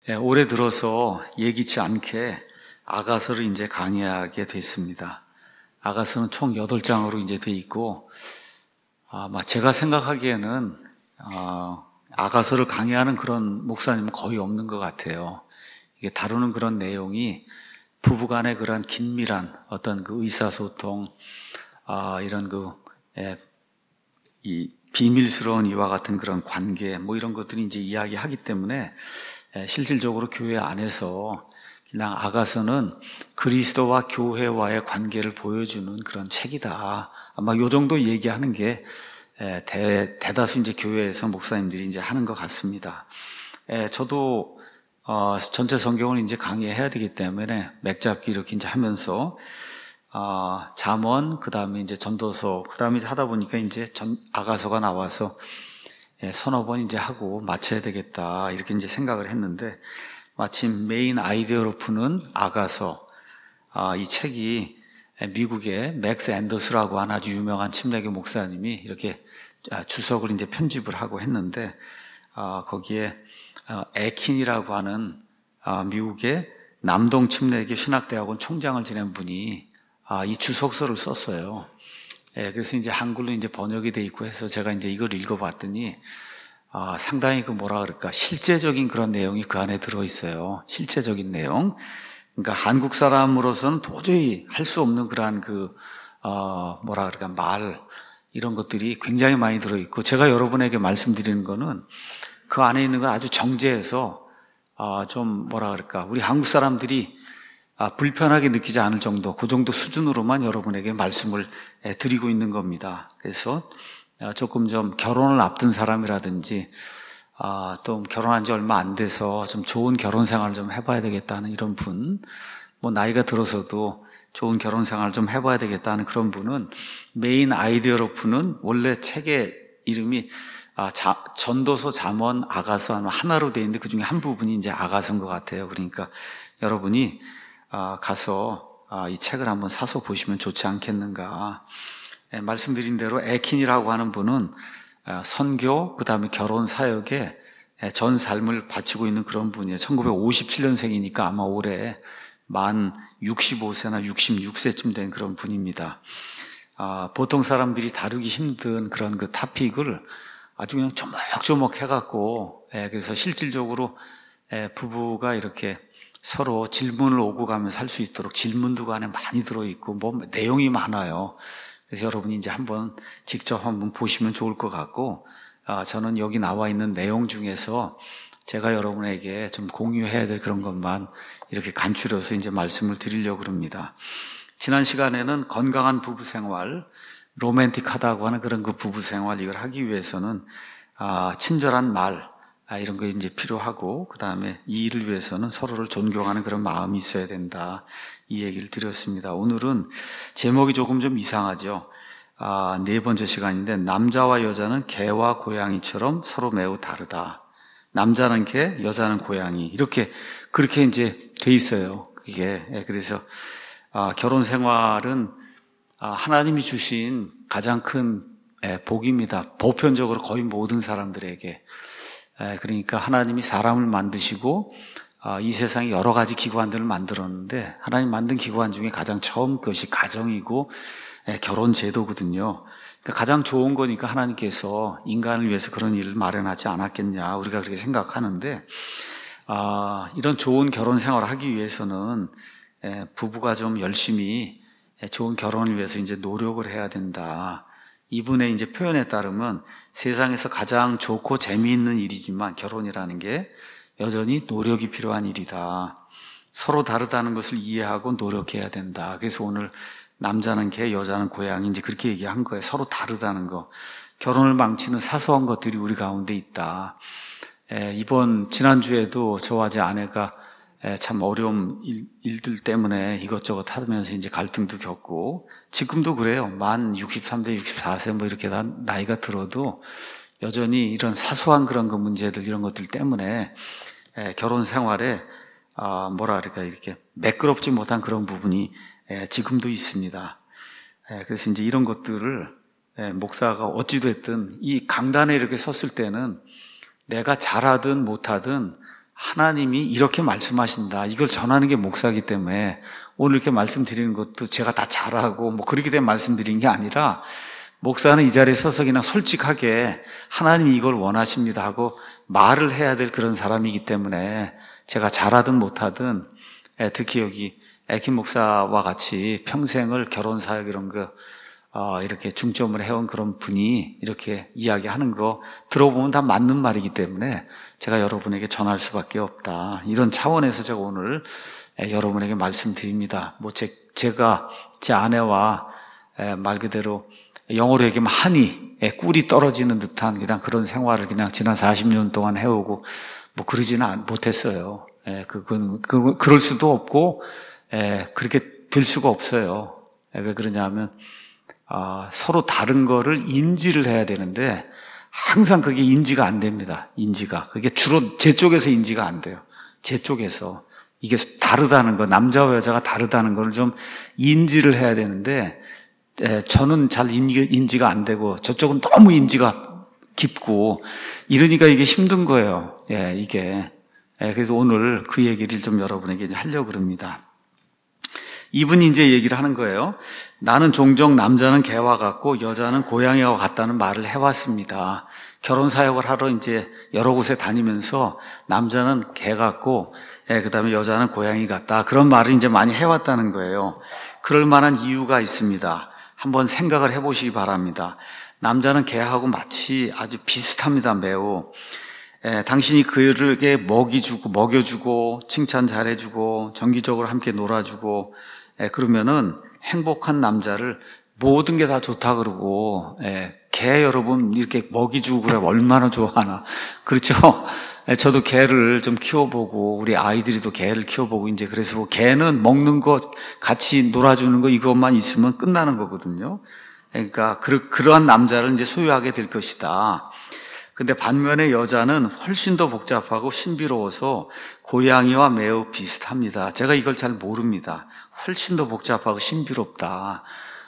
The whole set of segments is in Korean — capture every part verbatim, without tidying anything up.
예, 올해 들어서 예기치 않게 아가서를 이제 강의하게 됐습니다. 아가서는 총 여덟 장으로 이제 돼 있고, 아마 제가 생각하기에는, 아, 아가서를 강의하는 그런 목사님은 거의 없는 것 같아요. 이게 다루는 그런 내용이 부부간의 그런 긴밀한 어떤 그 의사소통, 아, 이런 그, 예, 이 비밀스러운 이와 같은 그런 관계, 뭐 이런 것들이 이제 이야기하기 때문에 실질적으로 교회 안에서 그냥 아가서는 그리스도와 교회와의 관계를 보여주는 그런 책이다. 아마 요 정도 얘기하는 게 대, 대다수 이제 교회에서 목사님들이 이제 하는 것 같습니다. 저도 어, 전체 성경을 이제 강의해야 되기 때문에 맥잡기 이렇게 이제 하면서 어, 잠언, 그 다음에 이제 전도서, 그 다음에 하다 보니까 이제 전, 아가서가 나와서 예, 서너 번 이제 하고 마쳐야 되겠다 이렇게 이제 생각을 했는데, 마침 메인 아이디어로 푸는 아가서, 아, 이 책이 미국의 맥스 앤더스라고 하는 아주 유명한 침례교 목사님이 이렇게 주석을 이제 편집을 하고 했는데, 아, 거기에 에킨이라고 하는 아, 미국의 남동 침례교 신학대학원 총장을 지낸 분이 아, 이 주석서를 썼어요. 예, 그래서 이제 한글로 이제 번역이 돼 있고 해서 제가 이제 이걸 읽어봤더니, 아, 상당히 그 뭐라 그럴까, 실제적인 그런 내용이 그 안에 들어있어요. 실제적인 내용. 그러니까 한국 사람으로서는 도저히 할 수 없는 그러한 그, 어, 뭐라 그럴까, 말, 이런 것들이 굉장히 많이 들어있고, 제가 여러분에게 말씀드리는 거는 그 안에 있는 건 아주 정제해서, 아, 좀 뭐라 그럴까, 우리 한국 사람들이 아, 불편하게 느끼지 않을 정도, 그 정도 수준으로만 여러분에게 말씀을 드리고 있는 겁니다. 그래서 조금 좀 결혼을 앞둔 사람이라든지, 아, 또 결혼한 지 얼마 안 돼서 좀 좋은 결혼 생활을 좀 해봐야 되겠다는 이런 분, 뭐 나이가 들어서도 좋은 결혼 생활을 좀 해봐야 되겠다는 그런 분은 메인 아이디어로 푸는 원래 책의 이름이 아, 자, 전도서, 잠언, 아가서 하나로 되어 있는데 그 중에 한 부분이 이제 아가서인 것 같아요. 그러니까 여러분이 아, 가서 아, 이 책을 한번 사서 보시면 좋지 않겠는가. 예, 말씀드린 대로 에킨이라고 하는 분은 아, 선교, 그 다음에 결혼 사역에 전 삶을 바치고 있는 그런 분이에요. 천구백오십칠 년생이니까 아마 올해 만 육십오 세나 육십육 세쯤 된 그런 분입니다. 아, 보통 사람들이 다루기 힘든 그런 그 토픽을 아주 그냥 조목조목 해갖고, 예, 그래서 실질적으로 예, 부부가 이렇게 서로 질문을 오고 가면서 할 수 있도록 질문도 그 안에 많이 들어있고, 뭐, 내용이 많아요. 그래서 여러분이 이제 한번 직접 한번 보시면 좋을 것 같고, 아, 저는 여기 나와 있는 내용 중에서 제가 여러분에게 좀 공유해야 될 그런 것만 이렇게 간추려서 이제 말씀을 드리려고 합니다. 지난 시간에는 건강한 부부 생활, 로맨틱하다고 하는 그런 그 부부 생활, 이걸 하기 위해서는, 아, 친절한 말, 아, 이런 거 이제 필요하고, 그 다음에 이 일을 위해서는 서로를 존경하는 그런 마음이 있어야 된다. 이 얘기를 드렸습니다. 오늘은 제목이 조금 좀 이상하죠. 아, 네 번째 시간인데, 남자와 여자는 개와 고양이처럼 서로 매우 다르다. 남자는 개, 여자는 고양이. 이렇게, 그렇게 이제 돼 있어요. 그게. 그래서, 아, 결혼 생활은 아, 하나님이 주신 가장 큰 복입니다. 보편적으로 거의 모든 사람들에게. 그러니까 하나님이 사람을 만드시고 이 세상에 여러 가지 기관들을 만들었는데, 하나님 만든 기관 중에 가장 처음 것이 가정이고 결혼 제도거든요. 그러니까 가장 좋은 거니까 하나님께서 인간을 위해서 그런 일을 마련하지 않았겠냐, 우리가 그렇게 생각하는데, 이런 좋은 결혼 생활을 하기 위해서는 부부가 좀 열심히 좋은 결혼을 위해서 이제 노력을 해야 된다. 이분의 이제 표현에 따르면 세상에서 가장 좋고 재미있는 일이지만 결혼이라는 게 여전히 노력이 필요한 일이다. 서로 다르다는 것을 이해하고 노력해야 된다. 그래서 오늘 남자는 개, 여자는 고양이, 이제 그렇게 얘기한 거예요. 서로 다르다는 거. 결혼을 망치는 사소한 것들이 우리 가운데 있다. 에, 이번 지난주에도 저와 제 아내가 참 어려운 일, 일들 때문에 이것저것 하면서 이제 갈등도 겪고, 지금도 그래요. 만 육십삼 세, 육십사 세 뭐 이렇게 나이가 들어도 여전히 이런 사소한 그런 그 문제들, 이런 것들 때문에 결혼 생활에 아, 뭐라 그럴까, 이렇게 매끄럽지 못한 그런 부분이 지금도 있습니다. 그래서 이제 이런 것들을 목사가 어찌됐든 이 강단에 이렇게 섰을 때는 내가 잘하든 못하든 하나님이 이렇게 말씀하신다. 이걸 전하는 게 목사이기 때문에 오늘 이렇게 말씀드리는 것도 제가 다 잘하고 뭐 그렇게 된 말씀드린 게 아니라 목사는 이 자리에 서서 그냥 솔직하게 하나님이 이걸 원하십니다 하고 말을 해야 될 그런 사람이기 때문에 제가 잘하든 못하든 특히 여기 에킨 목사와 같이 평생을 결혼 사역 이런 거 어, 이렇게 중점을 해온 그런 분이 이렇게 이야기하는 거 들어보면 다 맞는 말이기 때문에 제가 여러분에게 전할 수밖에 없다. 이런 차원에서 제가 오늘 여러분에게 말씀드립니다. 뭐 제, 제가 제 아내와 말 그대로 영어로 얘기하면 하니 꿀이 떨어지는 듯한 그냥 그런 생활을 그냥 지난 사십 년 동안 해오고 뭐 그러지는 못했어요. 그건 그, 그럴 수도 없고 그렇게 될 수가 없어요. 왜 그러냐면 아, 서로 다른 거를 인지를 해야 되는데 항상 그게 인지가 안 됩니다. 인지가. 그게 주로 제 쪽에서 인지가 안 돼요. 제 쪽에서. 이게 다르다는 거, 남자와 여자가 다르다는 걸 좀 인지를 해야 되는데 에, 저는 잘 인지, 인지가 안 되고 저쪽은 너무 인지가 깊고 이러니까 이게 힘든 거예요. 예, 이게. 예, 그래서 오늘 그 얘기를 좀 여러분에게 이제 하려고 그럽니다. 이분이 이제 얘기를 하는 거예요. 나는 종종 남자는 개와 같고 여자는 고양이와 같다는 말을 해왔습니다. 결혼 사역을 하러 이제 여러 곳에 다니면서 남자는 개 같고, 예, 그 다음에 여자는 고양이 같다. 그런 말을 이제 많이 해왔다는 거예요. 그럴 만한 이유가 있습니다. 한번 생각을 해보시기 바랍니다. 남자는 개하고 마치 아주 비슷합니다. 매우. 예, 당신이 그에게 먹이 주고, 먹여주고, 칭찬 잘해주고, 정기적으로 함께 놀아주고, 예, 그러면은 행복한 남자를 모든 게 다 좋다 그러고, 예, 개 여러분 이렇게 먹이 주고 그래 얼마나 좋아하나. 그렇죠? 예, 저도 개를 좀 키워보고, 우리 아이들이도 개를 키워보고, 이제 그래서 개는 먹는 거, 같이 놀아주는 거 이것만 있으면 끝나는 거거든요. 그러니까, 그, 그러한 남자를 이제 소유하게 될 것이다. 근데 반면에 여자는 훨씬 더 복잡하고 신비로워서 고양이와 매우 비슷합니다. 제가 이걸 잘 모릅니다. 훨씬 더 복잡하고 신비롭다.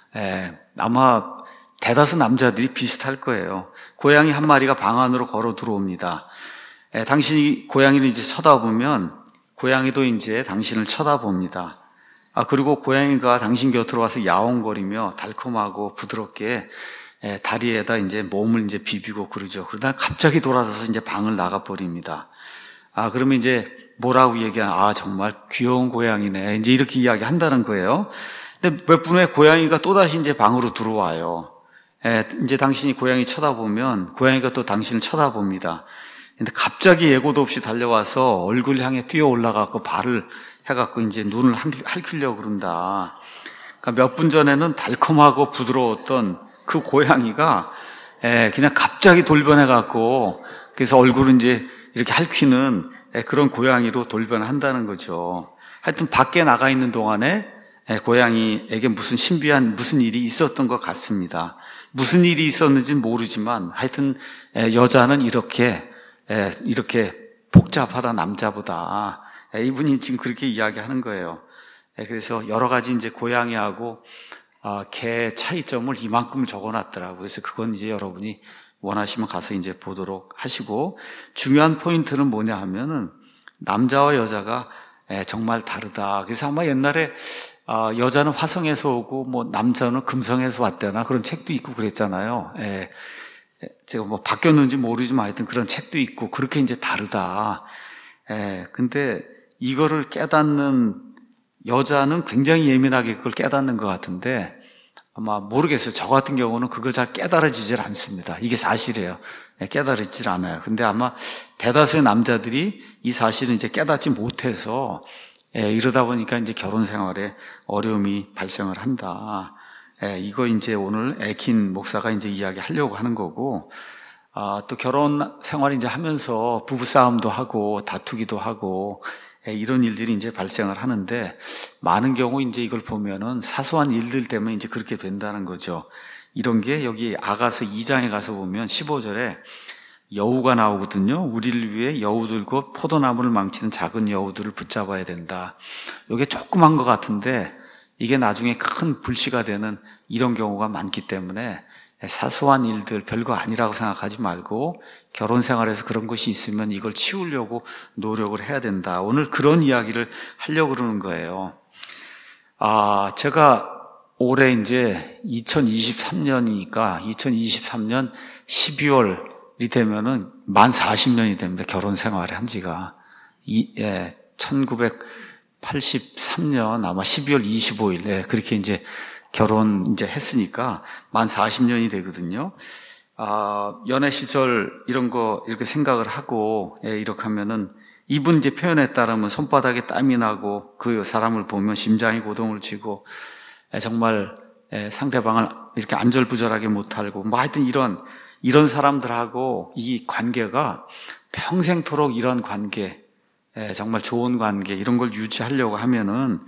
예, 아마 대다수 남자들이 비슷할 거예요. 고양이 한 마리가 방 안으로 걸어 들어옵니다. 예, 당신이 고양이를 이제 쳐다보면 고양이도 이제 당신을 쳐다봅니다. 아, 그리고 고양이가 당신 곁으로 와서 야옹거리며 달콤하고 부드럽게 예, 다리에다 이제 몸을 이제 비비고 그러죠. 그러다 갑자기 돌아서서 이제 방을 나가버립니다. 아, 그러면 이제 뭐라고 얘기하나, 아, 정말 귀여운 고양이네. 이제 이렇게 이야기 한다는 거예요. 근데 몇 분 후에 고양이가 또다시 이제 방으로 들어와요. 예, 이제 당신이 고양이 쳐다보면 고양이가 또 당신을 쳐다봅니다. 근데 갑자기 예고도 없이 달려와서 얼굴 향해 뛰어 올라가고 발을 해갖고 이제 눈을 할퀴려고 그런다. 그러니까 몇 분 전에는 달콤하고 부드러웠던 그 고양이가 그냥 갑자기 돌변해갖고 그래서 얼굴은 이제 이렇게 핥히는 그런 고양이로 돌변한다는 거죠. 하여튼 밖에 나가 있는 동안에 고양이에게 무슨 신비한 무슨 일이 있었던 것 같습니다. 무슨 일이 있었는지는 모르지만 하여튼 여자는 이렇게 이렇게 복잡하다 남자보다 이분이 지금 그렇게 이야기하는 거예요. 그래서 여러 가지 이제 고양이하고 아, 개 차이점을 이만큼 적어놨더라고요. 그래서 그건 이제 여러분이 원하시면 가서 이제 보도록 하시고, 중요한 포인트는 뭐냐 하면은 남자와 여자가 정말 다르다. 그래서 아마 옛날에 여자는 화성에서 오고 뭐 남자는 금성에서 왔다나 그런 책도 있고 그랬잖아요. 예. 제가 뭐 바뀌었는지 모르지만 하여튼 그런 책도 있고 그렇게 이제 다르다. 예. 근데 이거를 깨닫는 여자는 굉장히 예민하게 그걸 깨닫는 것 같은데 아마 모르겠어요. 저 같은 경우는 그거 잘 깨달아지질 않습니다. 이게 사실이에요. 깨달아지질 않아요. 근데 아마 대다수의 남자들이 이 사실을 이제 깨닫지 못해서 예, 이러다 보니까 이제 결혼 생활에 어려움이 발생을 한다. 예, 이거 이제 오늘 에킨 목사가 이제 이야기 하려고 하는 거고, 아, 또 결혼 생활 이제 하면서 부부싸움도 하고 다투기도 하고 이런 일들이 이제 발생을 하는데 많은 경우 이제 이걸 보면은 사소한 일들 때문에 이제 그렇게 된다는 거죠. 이런 게 여기 아가서 이 장에 가서 보면 십오 절에 여우가 나오거든요. 우리를 위해 여우들과 포도나무를 망치는 작은 여우들을 붙잡아야 된다. 이게 조그만 것 같은데 이게 나중에 큰 불씨가 되는 이런 경우가 많기 때문에 사소한 일들 별거 아니라고 생각하지 말고 결혼 생활에서 그런 것이 있으면 이걸 치우려고 노력을 해야 된다. 오늘 그런 이야기를 하려고 그러는 거예요. 아, 제가 올해 이제 이천이십삼 년이니까 이천이십삼 년 십이월이 되면은 만 사십 년이 됩니다. 결혼 생활을 한 지가. 이, 예, 천구백팔십삼 년 아마 십이월 이십오일, 예, 그렇게 이제 결혼 이제 했으니까 만 사십 년이 되거든요. 아, 연애 시절 이런 거 이렇게 생각을 하고, 예, 이렇게 하면은 이분 이제 표현에 따르면 손바닥에 땀이 나고 그 사람을 보면 심장이 고동을 치고, 예, 정말 예, 상대방을 이렇게 안절부절하게 못하고, 뭐 하여튼 이런 이런 사람들하고 이 관계가 평생토록 이런 관계, 예, 정말 좋은 관계 이런 걸 유지하려고 하면은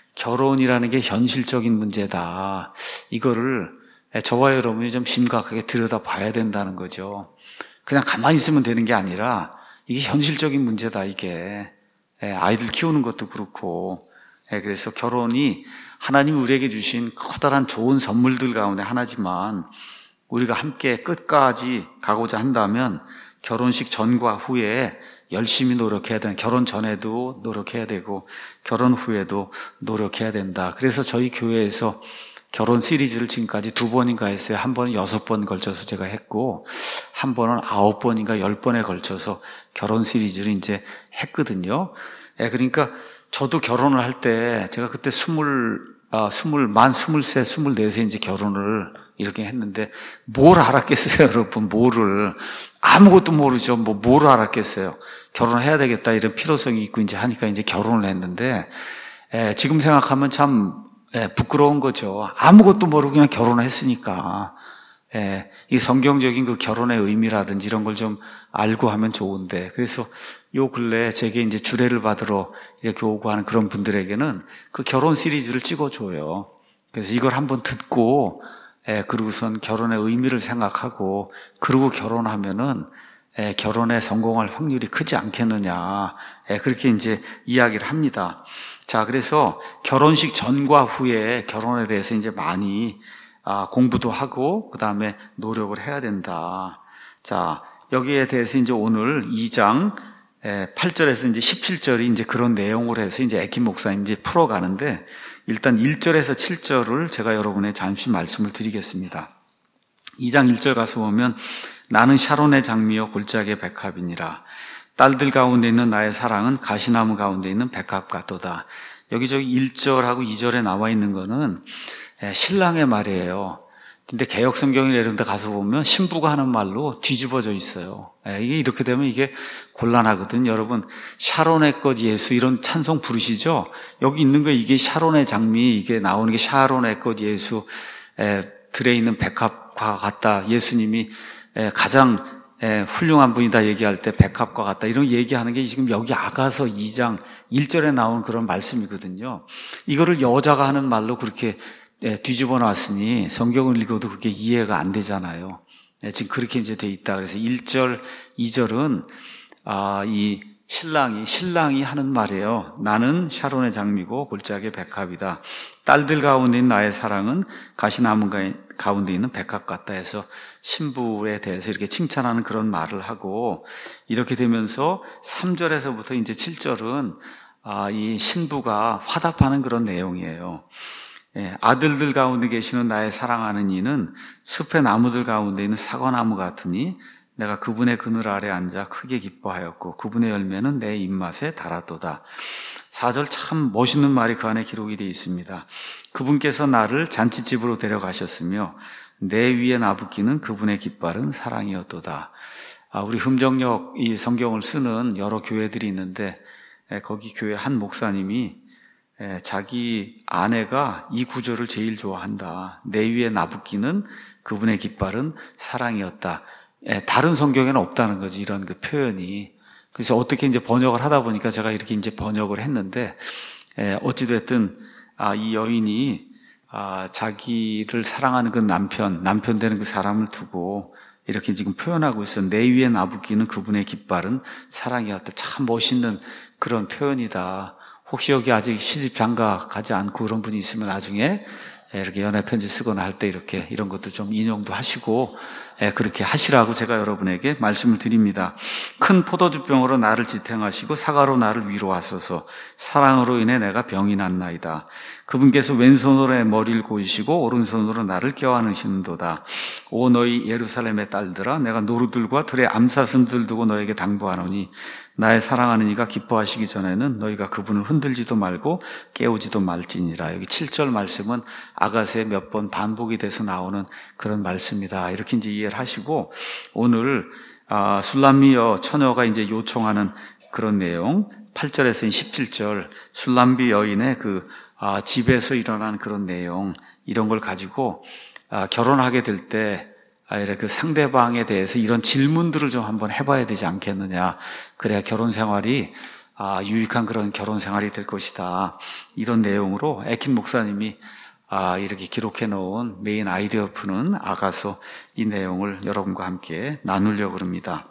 결혼이라는 게 현실적인 문제다. 이거를 저와 여러분이 좀 심각하게 들여다봐야 된다는 거죠. 그냥 가만히 있으면 되는 게 아니라 이게 현실적인 문제다, 이게. 아이들 키우는 것도 그렇고. 그래서 결혼이 하나님이 우리에게 주신 커다란 좋은 선물들 가운데 하나지만 우리가 함께 끝까지 가고자 한다면 결혼식 전과 후에 열심히 노력해야 되는, 결혼 전에도 노력해야 되고 결혼 후에도 노력해야 된다. 그래서 저희 교회에서 결혼 시리즈를 지금까지 두 번인가 했어요. 한 번은 여섯 번 걸쳐서 제가 했고 한 번은 아홉 번인가 열 번에 걸쳐서 결혼 시리즈를 이제 했거든요. 예, 그러니까 저도 결혼을 할 때 제가 그때 스물, 아, 스물, 만 스물세, 스물네세 이제 결혼을 이렇게 했는데 뭘 알았겠어요, 여러분, 뭐를. 아무것도 모르죠. 뭐, 뭘 알았겠어요. 결혼해야 되겠다, 이런 필요성이 있고 이제 하니까 이제 결혼을 했는데, 에, 지금 생각하면 참, 에, 부끄러운 거죠. 아무것도 모르고 그냥 결혼을 했으니까. 에, 이 성경적인 그 결혼의 의미라든지 이런 걸 좀 알고 하면 좋은데, 그래서 요 근래 제게 이제 주례를 받으러 이렇게 오고 하는 그런 분들에게는 그 결혼 시리즈를 찍어줘요. 그래서 이걸 한번 듣고, 예, 그러고선 결혼의 의미를 생각하고, 그러고 결혼하면은, 예, 결혼에 성공할 확률이 크지 않겠느냐. 예, 그렇게 이제 이야기를 합니다. 자, 그래서 결혼식 전과 후에 결혼에 대해서 이제 많이, 아, 공부도 하고, 그 다음에 노력을 해야 된다. 자, 여기에 대해서 이제 오늘 이 장, 예, 팔 절에서 이제 십칠 절이 이제 그런 내용을 해서 이제 에킴 목사님 이제 풀어가는데, 일단 일 절에서 칠 절을 제가 여러분에 잠시 말씀을 드리겠습니다. 이 장 일 절 가서 보면 나는 샤론의 장미요 골짜기의 백합이니라. 딸들 가운데 있는 나의 사랑은 가시나무 가운데 있는 백합 같도다. 여기저기 일 절하고 이 절에 나와 있는 거는 신랑의 말이에요. 근데 개역성경이나 이런 데 가서 보면 신부가 하는 말로 뒤집어져 있어요. 이게 이렇게 되면 이게 곤란하거든. 여러분, 샤론의 꽃 예수 이런 찬송 부르시죠? 여기 있는 거 이게 샤론의 장미, 이게 나오는 게 샤론의 꽃 예수, 에, 들에 있는 백합과 같다. 예수님이 에, 가장 에, 훌륭한 분이다 얘기할 때 백합과 같다. 이런 얘기하는 게 지금 여기 아가서 이 장 일 절에 나온 그런 말씀이거든요. 이거를 여자가 하는 말로 그렇게 예, 뒤집어 놨으니 성경을 읽어도 그게 이해가 안 되잖아요. 예, 지금 그렇게 이제 돼 있다. 그래서 일 절, 이 절은 아, 이 신랑이 신랑이 하는 말이에요. 나는 샤론의 장미고 골짜기의 백합이다. 딸들 가운데 있는 나의 사랑은 가시나무 가운데 있는 백합 같다 해서 신부에 대해서 이렇게 칭찬하는 그런 말을 하고, 이렇게 되면서 삼 절에서부터 이제 칠 절은 아, 이 신부가 화답하는 그런 내용이에요. 예, 아들들 가운데 계시는 나의 사랑하는 이는 숲의 나무들 가운데 있는 사과나무 같으니 내가 그분의 그늘 아래 앉아 크게 기뻐하였고 그분의 열매는 내 입맛에 달았도다. 사 절 참 멋있는 말이 그 안에 기록이 되어 있습니다. 그분께서 나를 잔치집으로 데려가셨으며 내 위에 나붓기는 그분의 깃발은 사랑이었도다. 아, 우리 흠정역 이 성경을 쓰는 여러 교회들이 있는데 예, 거기 교회 한 목사님이 예, 자기 아내가 이 구절을 제일 좋아한다. 내 위에 나붓기는 그분의 깃발은 사랑이었다. 예, 다른 성경에는 없다는 거지, 이런 그 표현이. 그래서 어떻게 이제 번역을 하다 보니까 제가 이렇게 이제 번역을 했는데, 예, 어찌됐든, 아, 이 여인이, 아, 자기를 사랑하는 그 남편, 남편 되는 그 사람을 두고 이렇게 지금 표현하고 있어. 내 위에 나붓기는 그분의 깃발은 사랑이었다. 참 멋있는 그런 표현이다. 혹시 여기 아직 시집 장가 가지 않고 그런 분이 있으면 나중에 이렇게 연애 편지 쓰거나 할 때 이렇게 이런 것도 좀 인용도 하시고 그렇게 하시라고 제가 여러분에게 말씀을 드립니다. 큰 포도주병으로 나를 지탱하시고 사과로 나를 위로하소서. 사랑으로 인해 내가 병이 났나이다. 그분께서 왼손으로 내 머리를 고이시고 오른손으로 나를 껴안으시는도다. 오 너희 예루살렘의 딸들아, 내가 노루들과 들의 암사슴들 두고 너에게 당부하노니 나의 사랑하는 이가 기뻐하시기 전에는 너희가 그분을 흔들지도 말고 깨우지도 말지니라. 여기 칠 절 말씀은 아가서에 몇 번 반복이 돼서 나오는 그런 말씀이다. 이렇게 이제 이해를 하시고, 오늘 아, 술람미여 처녀가 이제 요청하는 그런 내용, 팔 절에서 십칠 절 술람비 여인의 그 아, 집에서 일어난 그런 내용, 이런 걸 가지고 아, 결혼하게 될 때 아, 그 상대방에 대해서 이런 질문들을 좀 한번 해봐야 되지 않겠느냐. 그래야 결혼 생활이 아, 유익한 그런 결혼 생활이 될 것이다. 이런 내용으로 에킨 목사님이 아, 이렇게 기록해 놓은 메인 아이디어 푸는 아가서 이 내용을 여러분과 함께 나누려고 합니다.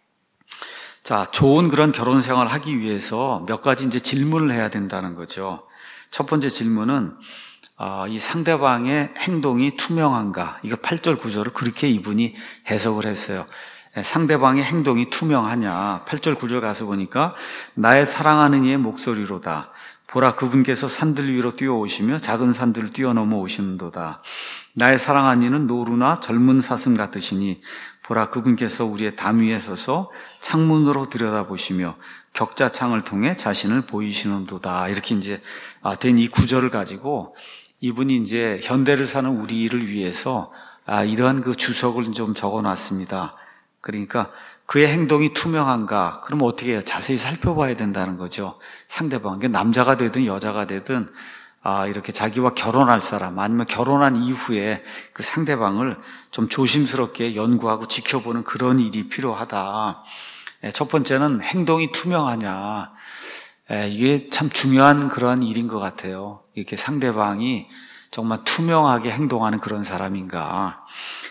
자, 좋은 그런 결혼 생활을 하기 위해서 몇 가지 이제 질문을 해야 된다는 거죠. 첫 번째 질문은 아, 이 상대방의 행동이 투명한가? 이거 팔 절 구 절을 그렇게 이분이 해석을 했어요. 상대방의 행동이 투명하냐? 팔 절 구 절 가서 보니까 나의 사랑하는 이의 목소리로다. 보라, 그분께서 산들 위로 뛰어오시며 작은 산들을 뛰어넘어 오시는도다. 나의 사랑하는 이는 노루나 젊은 사슴 같으시니 보라, 그분께서 우리의 담 위에 서서 창문으로 들여다보시며 격자창을 통해 자신을 보이시는도다. 이렇게 이제 된 이 구절을 가지고 이분이 이제 현대를 사는 우리를 위해서 아, 이러한 그 주석을 좀 적어놨습니다. 그러니까 그의 행동이 투명한가? 그럼 어떻게 해요? 자세히 살펴봐야 된다는 거죠. 상대방, 남자가 되든 여자가 되든 아, 이렇게 자기와 결혼할 사람 아니면 결혼한 이후에 그 상대방을 좀 조심스럽게 연구하고 지켜보는 그런 일이 필요하다. 첫 번째는 행동이 투명하냐? 이게 참 중요한 그러한 일인 것 같아요. 이렇게 상대방이 정말 투명하게 행동하는 그런 사람인가.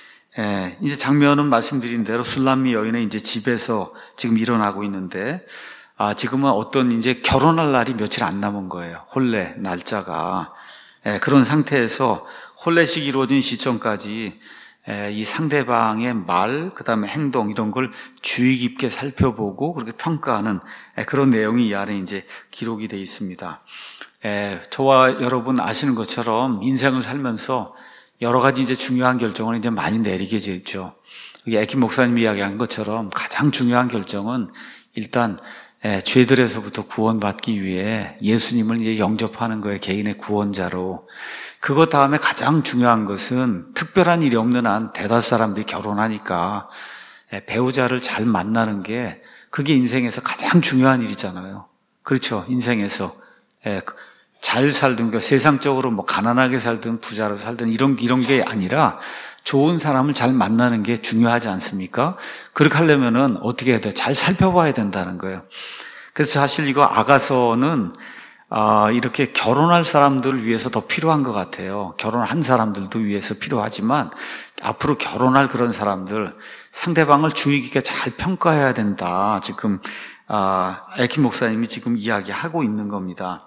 예, 이제 장면은 말씀드린 대로 술람미 여인의 이제 집에서 지금 일어나고 있는데, 아, 지금은 어떤 이제 결혼할 날이 며칠 안 남은 거예요. 혼례, 날짜가. 예, 그런 상태에서 혼례식이 이루어진 시점까지 예, 이 상대방의 말, 그 다음에 행동, 이런 걸 주의 깊게 살펴보고 그렇게 평가하는 예, 그런 내용이 이 안에 이제 기록이 되어 있습니다. 예, 저와 여러분 아시는 것처럼 인생을 살면서 여러 가지 이제 중요한 결정을 이제 많이 내리게 되죠. 여기 에킨 목사님이 이야기한 것처럼 가장 중요한 결정은 일단 예, 죄들에서부터 구원받기 위해 예수님을 이제 영접하는 거예요. 개인의 구원자로. 그것 다음에 가장 중요한 것은 특별한 일이 없는 한 대다수 사람들이 결혼하니까 예, 배우자를 잘 만나는 게 그게 인생에서 가장 중요한 일이잖아요. 그렇죠. 인생에서. 예, 잘 살든, 그 세상적으로 뭐 가난하게 살든 부자로 살든 이런, 이런 게 아니라 좋은 사람을 잘 만나는 게 중요하지 않습니까? 그렇게 하려면은 어떻게 해야 돼요? 잘 살펴봐야 된다는 거예요. 그래서 사실 이거 아가서는, 아, 이렇게 결혼할 사람들을 위해서 더 필요한 것 같아요. 결혼한 사람들도 위해서 필요하지만 앞으로 결혼할 그런 사람들, 상대방을 주의 깊게 잘 평가해야 된다. 지금, 아, 에킨 목사님이 지금 이야기하고 있는 겁니다.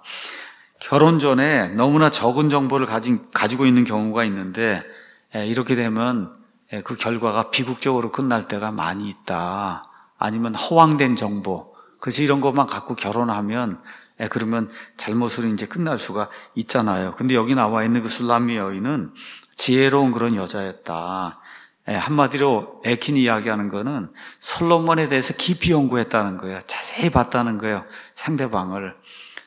결혼 전에 너무나 적은 정보를 가진, 가지고 있는 경우가 있는데 이렇게 되면 그 결과가 비극적으로 끝날 때가 많이 있다. 아니면 허황된 정보. 그래서 이런 것만 갖고 결혼하면 그러면 잘못으로 이제 끝날 수가 있잖아요. 근데 여기 나와 있는 그 술람미 여인은 지혜로운 그런 여자였다. 한마디로 에킨이 이야기하는 거는 솔로몬에 대해서 깊이 연구했다는 거예요. 자세히 봤다는 거예요. 상대방을.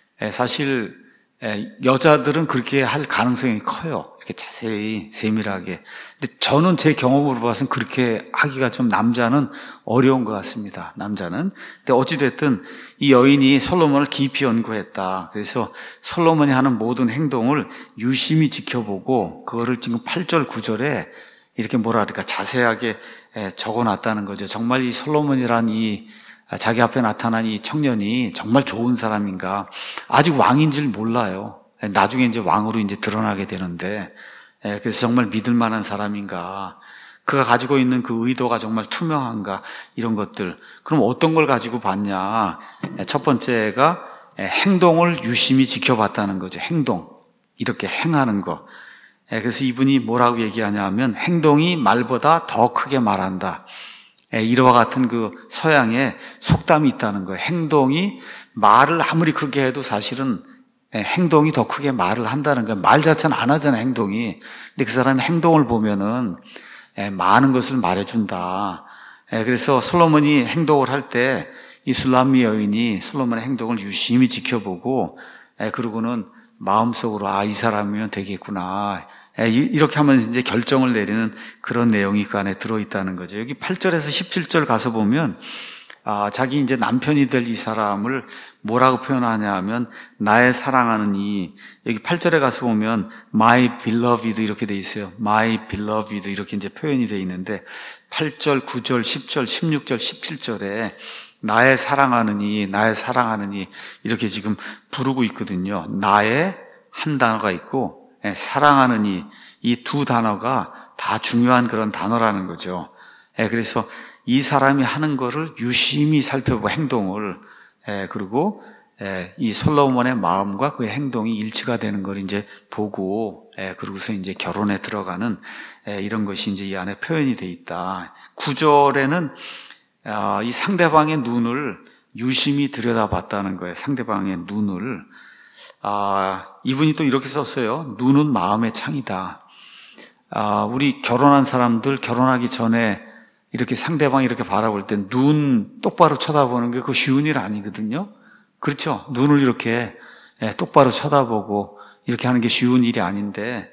사실 여자들은 그렇게 할 가능성이 커요. 이렇게 자세히 세밀하게. 근데 저는 제 경험으로 봐서는 그렇게 하기가 좀 남자는 어려운 것 같습니다. 남자는. 근데 어찌됐든 이 여인이 솔로몬을 깊이 연구했다. 그래서 솔로몬이 하는 모든 행동을 유심히 지켜보고 그거를 지금 팔 절 구 절에 이렇게 뭐라 그럴까 자세하게 적어놨다는 거죠. 정말 이 솔로몬이란 이 자기 앞에 나타난 이 청년이 정말 좋은 사람인가? 아직 왕인 줄 몰라요. 나중에 이제 왕으로 이제 드러나게 되는데, 그래서 정말 믿을 만한 사람인가? 그가 가지고 있는 그 의도가 정말 투명한가? 이런 것들. 그럼 어떤 걸 가지고 봤냐? 첫 번째가 행동을 유심히 지켜봤다는 거죠. 행동. 이렇게 행하는 거. 그래서 이분이 뭐라고 얘기하냐 하면 행동이 말보다 더 크게 말한다. 이와 같은 그 서양의 속담이 있다는 거예요. 행동이 말을 아무리 크게 해도 사실은 행동이 더 크게 말을 한다는 거예요. 말 자체는 안 하잖아요, 행동이. 근데 그 사람의 행동을 보면은 많은 것을 말해준다. 그래서 솔로몬이 행동을 할 때 이 술람미 여인이 솔로몬의 행동을 유심히 지켜보고 그러고는 마음속으로 아, 이 사람이면 되겠구나. 이렇게 하면 이제 결정을 내리는 그런 내용이 그 안에 들어있다는 거죠. 여기 팔 절에서 십칠 절 가서 보면 아, 자기 이제 남편이 될 이 사람을 뭐라고 표현하냐 하면 나의 사랑하는 이, 여기 팔 절에 가서 보면 my beloved 이렇게 돼 있어요. my beloved 이렇게 이제 표현이 돼 있는데 팔 절, 구 절, 십 절, 십육 절, 십칠 절에 나의 사랑하는 이, 나의 사랑하는 이 이렇게 지금 부르고 있거든요. 나의 한 단어가 있고 사랑하는 이, 이 두 단어가 다 중요한 그런 단어라는 거죠. 그래서 이 사람이 하는 거를 유심히 살펴보고 행동을, 그리고 이 솔로몬의 마음과 그의 행동이 일치가 되는 걸 이제 보고, 그러고서 이제 결혼에 들어가는 이런 것이 이제 이 안에 표현이 돼 있다. 구 절에는 이 상대방의 눈을 유심히 들여다봤다는 거예요. 상대방의 눈을. 아, 이분이 또 이렇게 썼어요. 눈은 마음의 창이다. 아, 우리 결혼한 사람들 결혼하기 전에 이렇게 상대방 이렇게 바라볼 때 눈 똑바로 쳐다보는 게 그 쉬운 일 아니거든요. 그렇죠? 눈을 이렇게 똑바로 쳐다보고 이렇게 하는 게 쉬운 일이 아닌데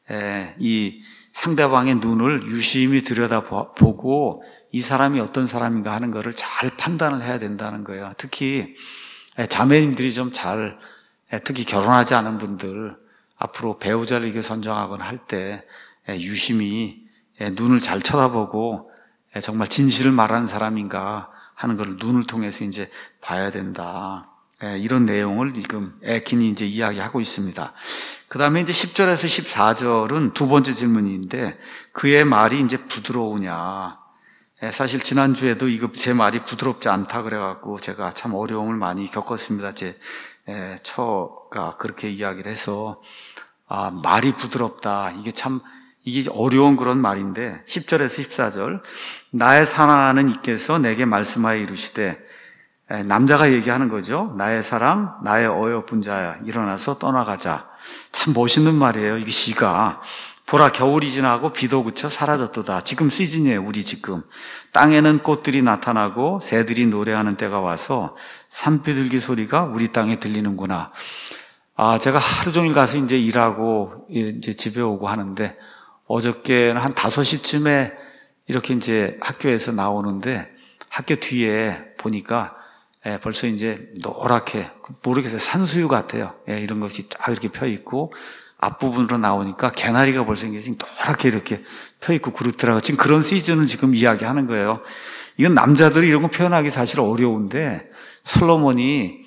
이 상대방의 눈을 유심히 들여다보고 이 사람이 어떤 사람인가 하는 거를 잘 판단을 해야 된다는 거예요. 특히 자매님들이 좀 잘, 특히 결혼하지 않은 분들 앞으로 배우자를 이렇게 선정하거나 할 때 유심히 눈을 잘 쳐다보고 정말 진실을 말하는 사람인가 하는 걸 눈을 통해서 이제 봐야 된다. 이런 내용을 지금 에킨이 이제 이야기하고 있습니다. 그 다음에 이제 십 절에서 십사 절은 두 번째 질문인데 그의 말이 이제 부드러우냐. 사실 지난주에도 이거 제 말이 부드럽지 않다 그래갖고 제가 참 어려움을 많이 겪었습니다. 제 처가 그렇게 이야기를 해서 아, 말이 부드럽다. 이게 참 이게 어려운 그런 말인데 십 절에서 십사 절 나의 사랑하는 이께서 내게 말씀하여 이르시되 남자가 얘기하는 거죠. 나의 사랑, 나의 어여쁜 자야 일어나서 떠나가자. 참 멋있는 말이에요. 이게 시가. 보라 겨울이 지나고 비도 그쳐 사라졌도다. 지금 시즌이에요. 우리 지금. 땅에는 꽃들이 나타나고 새들이 노래하는 때가 와서 산비둘기 소리가 우리 땅에 들리는구나. 아, 제가 하루 종일 가서 이제 일하고 이제 집에 오고 하는데 어저께는 한 다섯 시쯤에 이렇게 이제 학교에서 나오는데 학교 뒤에 보니까 벌써 이제 노랗게 모르겠어요. 산수유 같아요. 이런 것이 쫙 이렇게 펴 있고 앞부분으로 나오니까 개나리가 벌써 이제 노랗게 이렇게 펴 있고 그렇더라고요. 지금 그런 시즌을 지금 이야기하는 거예요. 이건 남자들이 이런 거 표현하기 사실 어려운데 솔로몬이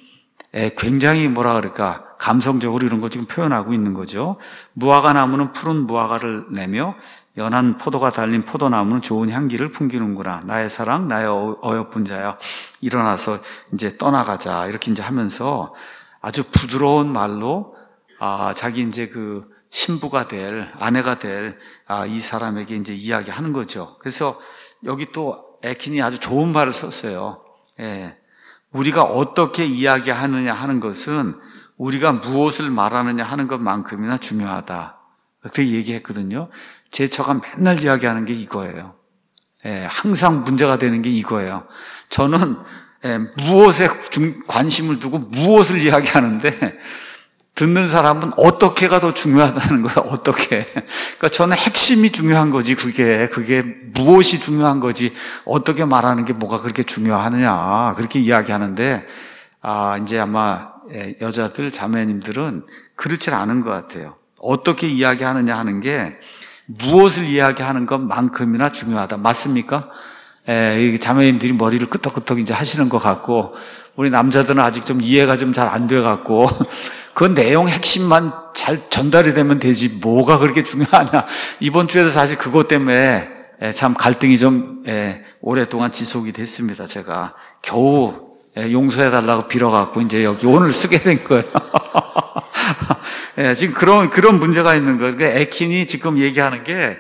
굉장히 뭐라 그럴까 감성적으로 이런 거 지금 표현하고 있는 거죠. 무화과 나무는 푸른 무화과를 내며 연한 포도가 달린 포도나무는 좋은 향기를 풍기는구나. 나의 사랑, 나의 어여쁜 자야. 일어나서 이제 떠나가자. 이렇게 이제 하면서 아주 부드러운 말로 아, 자기 이제 그 신부가 될, 아내가 될, 아, 이 사람에게 이제 이야기하는 거죠. 그래서 여기 또 에킨이 아주 좋은 말을 썼어요. 예. 우리가 어떻게 이야기하느냐 하는 것은 우리가 무엇을 말하느냐 하는 것만큼이나 중요하다. 그렇게 얘기했거든요. 제 처가 맨날 이야기하는 게 이거예요. 예, 항상 문제가 되는 게 이거예요. 저는 예, 무엇에 관심을 두고 무엇을 이야기하는데 듣는 사람은 어떻게가 더 중요하다는 거예요. 어떻게. 그러니까 저는 핵심이 중요한 거지. 그게 그게 무엇이 중요한 거지. 어떻게 말하는 게 뭐가 그렇게 중요하느냐. 그렇게 이야기하는데 아, 이제 아마 여자들 자매님들은 그렇지 않은 것 같아요. 어떻게 이야기하느냐 하는 게 무엇을 이야기하는 것만큼이나 중요하다. 맞습니까? 에, 자매님들이 머리를 끄덕끄덕 이제 하시는 것 같고, 우리 남자들은 아직 좀 이해가 좀 잘 안 돼 갖고, 그 내용 핵심만 잘 전달이 되면 되지, 뭐가 그렇게 중요하냐. 이번 주에도 사실 그것 때문에 참 갈등이 좀 오랫동안 지속이 됐습니다. 제가 겨우 용서해달라고 빌어갖고 이제 여기 오늘 쓰게 된 거예요. 예, 지금 그런, 그런 문제가 있는 거예요. 그러니까 에킨이 지금 얘기하는 게,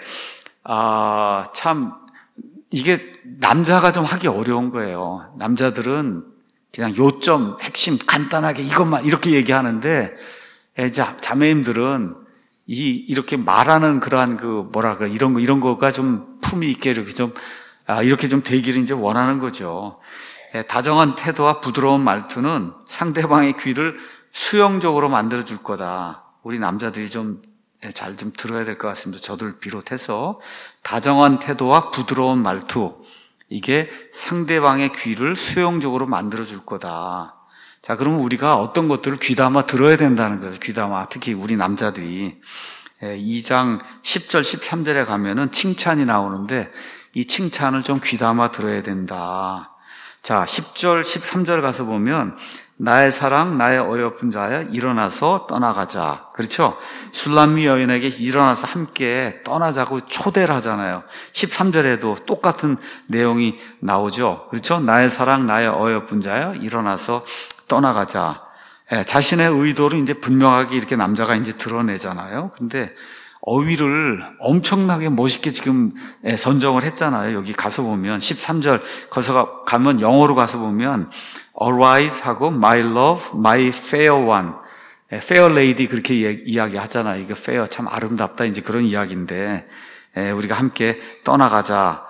아, 참, 이게 남자가 좀 하기 어려운 거예요. 남자들은 그냥 요점, 핵심, 간단하게 이것만 이렇게 얘기하는데, 예, 자, 자매님들은 이, 이렇게 말하는 그러한 그, 뭐라 그래, 이런 거, 이런 거가 좀 품위 있게 이렇게 좀, 아, 이렇게 좀 되기를 이제 원하는 거죠. 예, 다정한 태도와 부드러운 말투는 상대방의 귀를 수용적으로 만들어줄 거다. 우리 남자들이 좀 잘 좀 들어야 될 것 같습니다. 저들 비롯해서 다정한 태도와 부드러운 말투, 이게 상대방의 귀를 수용적으로 만들어줄 거다. 자, 그러면 우리가 어떤 것들을 귀담아 들어야 된다는 거예요. 귀담아, 특히 우리 남자들이. 이 장 십 절, 십삼 절에 가면은 칭찬이 나오는데 이 칭찬을 좀 귀담아 들어야 된다. 자, 십 절, 십삼 절 가서 보면 나의 사랑, 나의 어여쁜 자야, 일어나서 떠나가자. 그렇죠? 술람미 여인에게 일어나서 함께 떠나자고 초대를 하잖아요. 십삼 절에도 똑같은 내용이 나오죠. 그렇죠? 나의 사랑, 나의 어여쁜 자야, 일어나서 떠나가자. 예, 자신의 의도를 이제 분명하게 이렇게 남자가 이제 드러내잖아요. 근데 어휘를 엄청나게 멋있게 지금 선정을 했잖아요. 여기 가서 보면 십삼 절 거기서 가면 영어로 가서 보면 arise 하고 my love, my fair one, fair lady 그렇게 이야기 하잖아요. 이거 fair 참 아름답다 이제 그런 이야기인데 우리가 함께 떠나가자.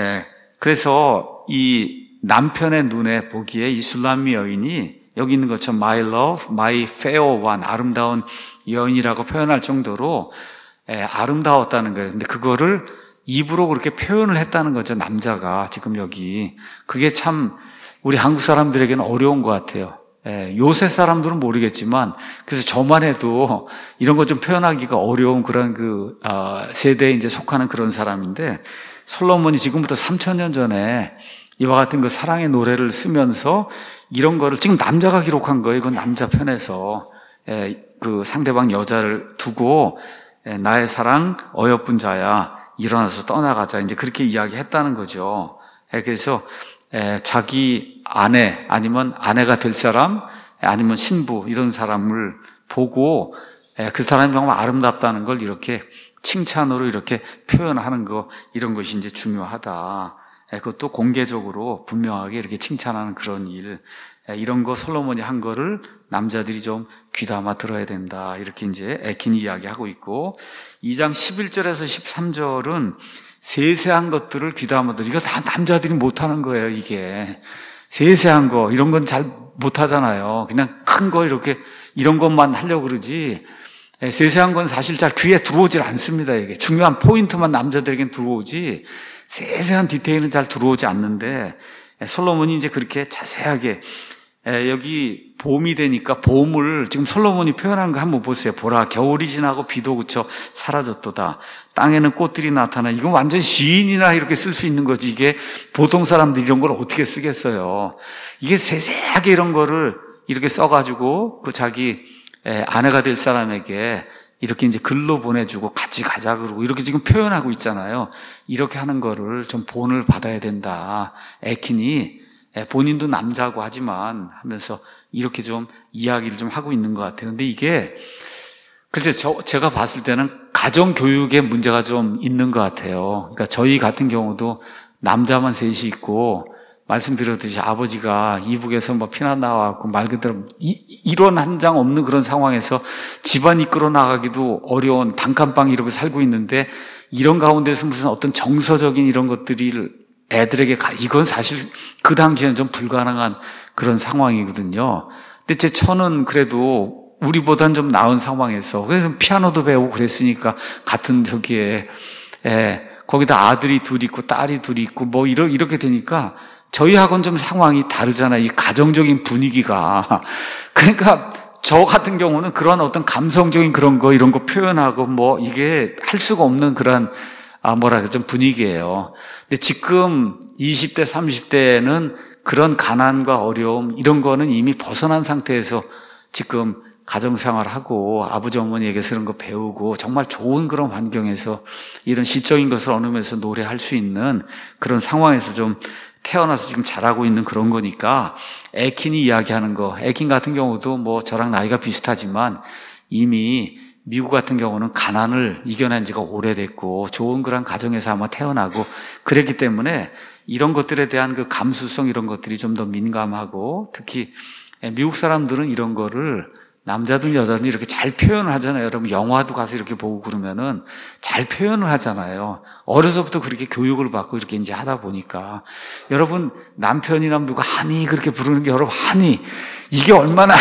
그래서 이 남편의 눈에 보기에 이 술람미 여인이 여기 있는 것처럼 my love, my fair one 아름다운 여인이라고 표현할 정도로 예, 아름다웠다는 거예요. 근데 그거를 입으로 그렇게 표현을 했다는 거죠. 남자가 지금 여기. 그게 참 우리 한국 사람들에게는 어려운 것 같아요. 예, 요새 사람들은 모르겠지만 그래서 저만 해도 이런 거 좀 표현하기가 어려운 그런 그 어, 세대에 이제 속하는 그런 사람인데 솔로몬이 지금부터 삼천 년 전에 이와 같은 그 사랑의 노래를 쓰면서 이런 거를 지금 남자가 기록한 거예요. 이건 남자 편에서 예, 그 상대방 여자를 두고 나의 사랑 어여쁜 자야 일어나서 떠나가자 이제 그렇게 이야기했다는 거죠. 그래서 자기 아내 아니면 아내가 될 사람 아니면 신부 이런 사람을 보고 그 사람이 정말 아름답다는 걸 이렇게 칭찬으로 이렇게 표현하는 거 이런 것이 이제 중요하다. 그것도 공개적으로 분명하게 이렇게 칭찬하는 그런 일 이런 거 솔로몬이 한 거를 남자들이 좀 귀담아 들어야 된다. 이렇게 이제 에킨이 이야기하고 있고 이 장 십일 절에서 십삼 절은 세세한 것들을 귀담아 들어. 이거 다 남자들이 못하는 거예요. 이게 세세한 거 이런 건 잘 못하잖아요. 그냥 큰 거 이렇게 이런 것만 하려고 그러지 세세한 건 사실 잘 귀에 들어오질 않습니다. 이게 중요한 포인트만 남자들에겐 들어오지 세세한 디테일은 잘 들어오지 않는데 솔로몬이 이제 그렇게 자세하게 여기 봄이 되니까 봄을 지금 솔로몬이 표현한 거 한번 보세요. 보라 겨울이 지나고 비도 그쳐 사라졌도다. 땅에는 꽃들이 나타나. 이건 완전 시인이나 이렇게 쓸 수 있는 거지. 이게 보통 사람들이 이런 걸 어떻게 쓰겠어요. 이게 세세하게 이런 거를 이렇게 써가지고 그 자기 아내가 될 사람에게 이렇게 이제 글로 보내주고 같이 가자 그러고 이렇게 지금 표현하고 있잖아요. 이렇게 하는 거를 좀 본을 받아야 된다. 에킨이 본인도 남자고 하지만 하면서 이렇게 좀 이야기를 좀 하고 있는 것 같아요. 근데 이게 글쎄 저 제가 봤을 때는 가정 교육에 문제가 좀 있는 것 같아요. 그러니까 저희 같은 경우도 남자만 셋이 있고 말씀드렸듯이 아버지가 이북에서 뭐 피난 나와갖고 말 그대로 일원 한 장 없는 그런 상황에서 집안 이끌어 나가기도 어려운 단칸방 이렇게 살고 있는데 이런 가운데서 무슨 어떤 정서적인 이런 것들이 애들에게 가, 이건 사실 그 당시에는 좀 불가능한 그런 상황이거든요. 근데 제 처는 그래도 우리보다는 좀 나은 상황에서 그래서 피아노도 배우고 그랬으니까 같은 저기에 예, 거기다 아들이 둘 있고 딸이 둘 있고 뭐 이러, 이렇게 되니까 저희하고는 좀 상황이 다르잖아요. 이 가정적인 분위기가. 그러니까 저 같은 경우는 그런 어떤 감성적인 그런 거 이런 거 표현하고 뭐 이게 할 수가 없는 그런 아 뭐라 그래 좀 분위기예요. 근데 지금 이십 대 삼십 대는 그런 가난과 어려움 이런 거는 이미 벗어난 상태에서 지금 가정생활하고 아버지 어머니에게서 이런 거 배우고 정말 좋은 그런 환경에서 이런 시적인 것을 얻으면서 노래할 수 있는 그런 상황에서 좀 태어나서 지금 자라고 있는 그런 거니까 에킨이 이야기하는 거 에킨 같은 경우도 뭐 저랑 나이가 비슷하지만 이미 미국 같은 경우는 가난을 이겨낸 지가 오래됐고 좋은 그런 가정에서 아마 태어나고 그랬기 때문에 이런 것들에 대한 그 감수성 이런 것들이 좀 더 민감하고 특히 미국 사람들은 이런 거를 남자든 여자든 이렇게 잘 표현을 하잖아요. 여러분 영화도 가서 이렇게 보고 그러면은 잘 표현을 하잖아요. 어려서부터 그렇게 교육을 받고 이렇게 이제 하다 보니까 여러분 남편이나 누가 하니 그렇게 부르는 게 여러분 하니 이게 얼마나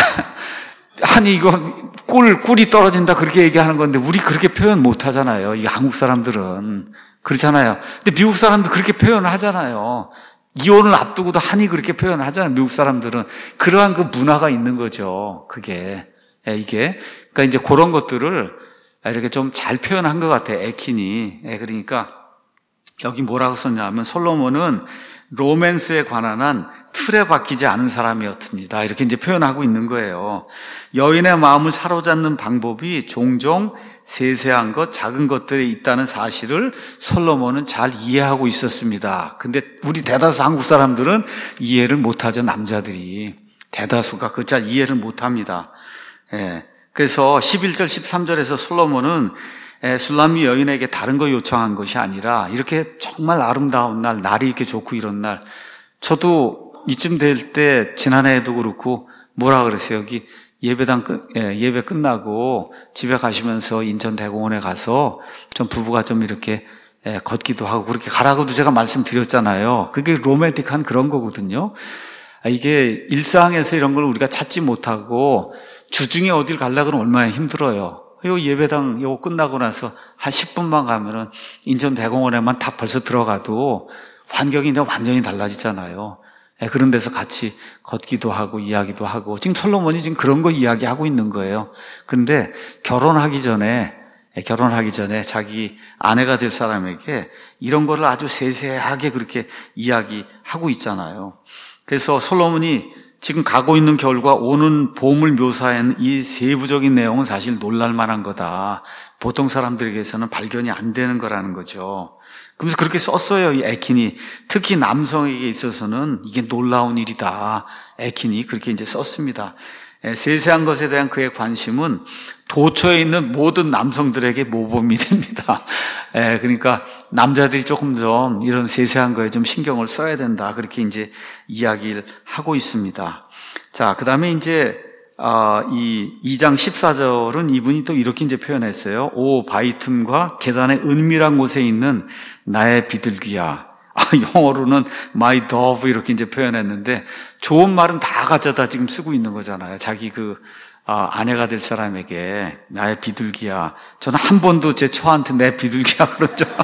아니 이거 꿀 꿀이 떨어진다 그렇게 얘기하는 건데 우리 그렇게 표현 못 하잖아요. 이 한국 사람들은 그렇잖아요. 근데 미국 사람도 그렇게 표현을 하잖아요. 이혼을 앞두고도 하니 그렇게 표현을 하잖아요. 미국 사람들은 그러한 그 문화가 있는 거죠. 그게 이게 그러니까 이제 그런 것들을 이렇게 좀 잘 표현한 것 같아요. 에킨이. 그러니까 여기 뭐라고 썼냐면 솔로몬은 로맨스에 관한 한 틀에 박히지 않은 사람이었습니다. 이렇게 이제 표현하고 있는 거예요. 여인의 마음을 사로잡는 방법이 종종 세세한 것, 작은 것들에 있다는 사실을 솔로몬은 잘 이해하고 있었습니다. 근데 우리 대다수 한국 사람들은 이해를 못하죠. 남자들이. 대다수가 그 잘 이해를 못합니다. 예. 그래서 십일 절, 십삼 절에서 솔로몬은 술람미 여인에게 다른 거 요청한 것이 아니라 이렇게 정말 아름다운 날, 날이 이렇게 좋고 이런 날 저도 이쯤 될 때 지난해에도 그렇고 뭐라 그랬어요. 여기 예배당 끝, 예, 예배 끝나고 집에 가시면서 인천 대공원에 가서 좀 부부가 좀 이렇게 예, 걷기도 하고 그렇게 가라고도 제가 말씀드렸잖아요. 그게 로맨틱한 그런 거거든요. 이게 일상에서 이런 걸 우리가 찾지 못하고 주중에 어딜 가려고 그러면 얼마나 힘들어요. 요 예배당 요거 끝나고 나서 한 십 분만 가면은 인천 대공원에만 다 벌써 들어가도 환경이 완전히 달라지잖아요. 그런 데서 같이 걷기도 하고 이야기도 하고 지금 솔로몬이 지금 그런 거 이야기하고 있는 거예요. 그런데 결혼하기 전에 결혼하기 전에 자기 아내가 될 사람에게 이런 거를 아주 세세하게 그렇게 이야기하고 있잖아요. 그래서 솔로몬이 지금 가고 있는 겨울과 오는 봄을 묘사한 이 세부적인 내용은 사실 놀랄 만한 거다. 보통 사람들에게서는 발견이 안 되는 거라는 거죠. 그러면서 그렇게 썼어요, 이 에킨이. 특히 남성에게 있어서는 이게 놀라운 일이다. 에킨이 그렇게 이제 썼습니다. 세세한 것에 대한 그의 관심은 도처에 있는 모든 남성들에게 모범이 됩니다. 그러니까 남자들이 조금 좀 이런 세세한 거에 좀 신경을 써야 된다. 그렇게 이제 이야기를 하고 있습니다. 자, 그 다음에 이제 이 이 장 십사 절은 이분이 또 이렇게 이제 표현했어요. 오 바위 틈과 계단의 은밀한 곳에 있는 나의 비둘기야. 아, 영어로는 my dove 이렇게 이제 표현했는데 좋은 말은 다 가져다 지금 쓰고 있는 거잖아요. 자기 그 아, 아내가 될 사람에게 나의 비둘기야. 저는 한 번도 제 처한테 내 비둘기야 그런 적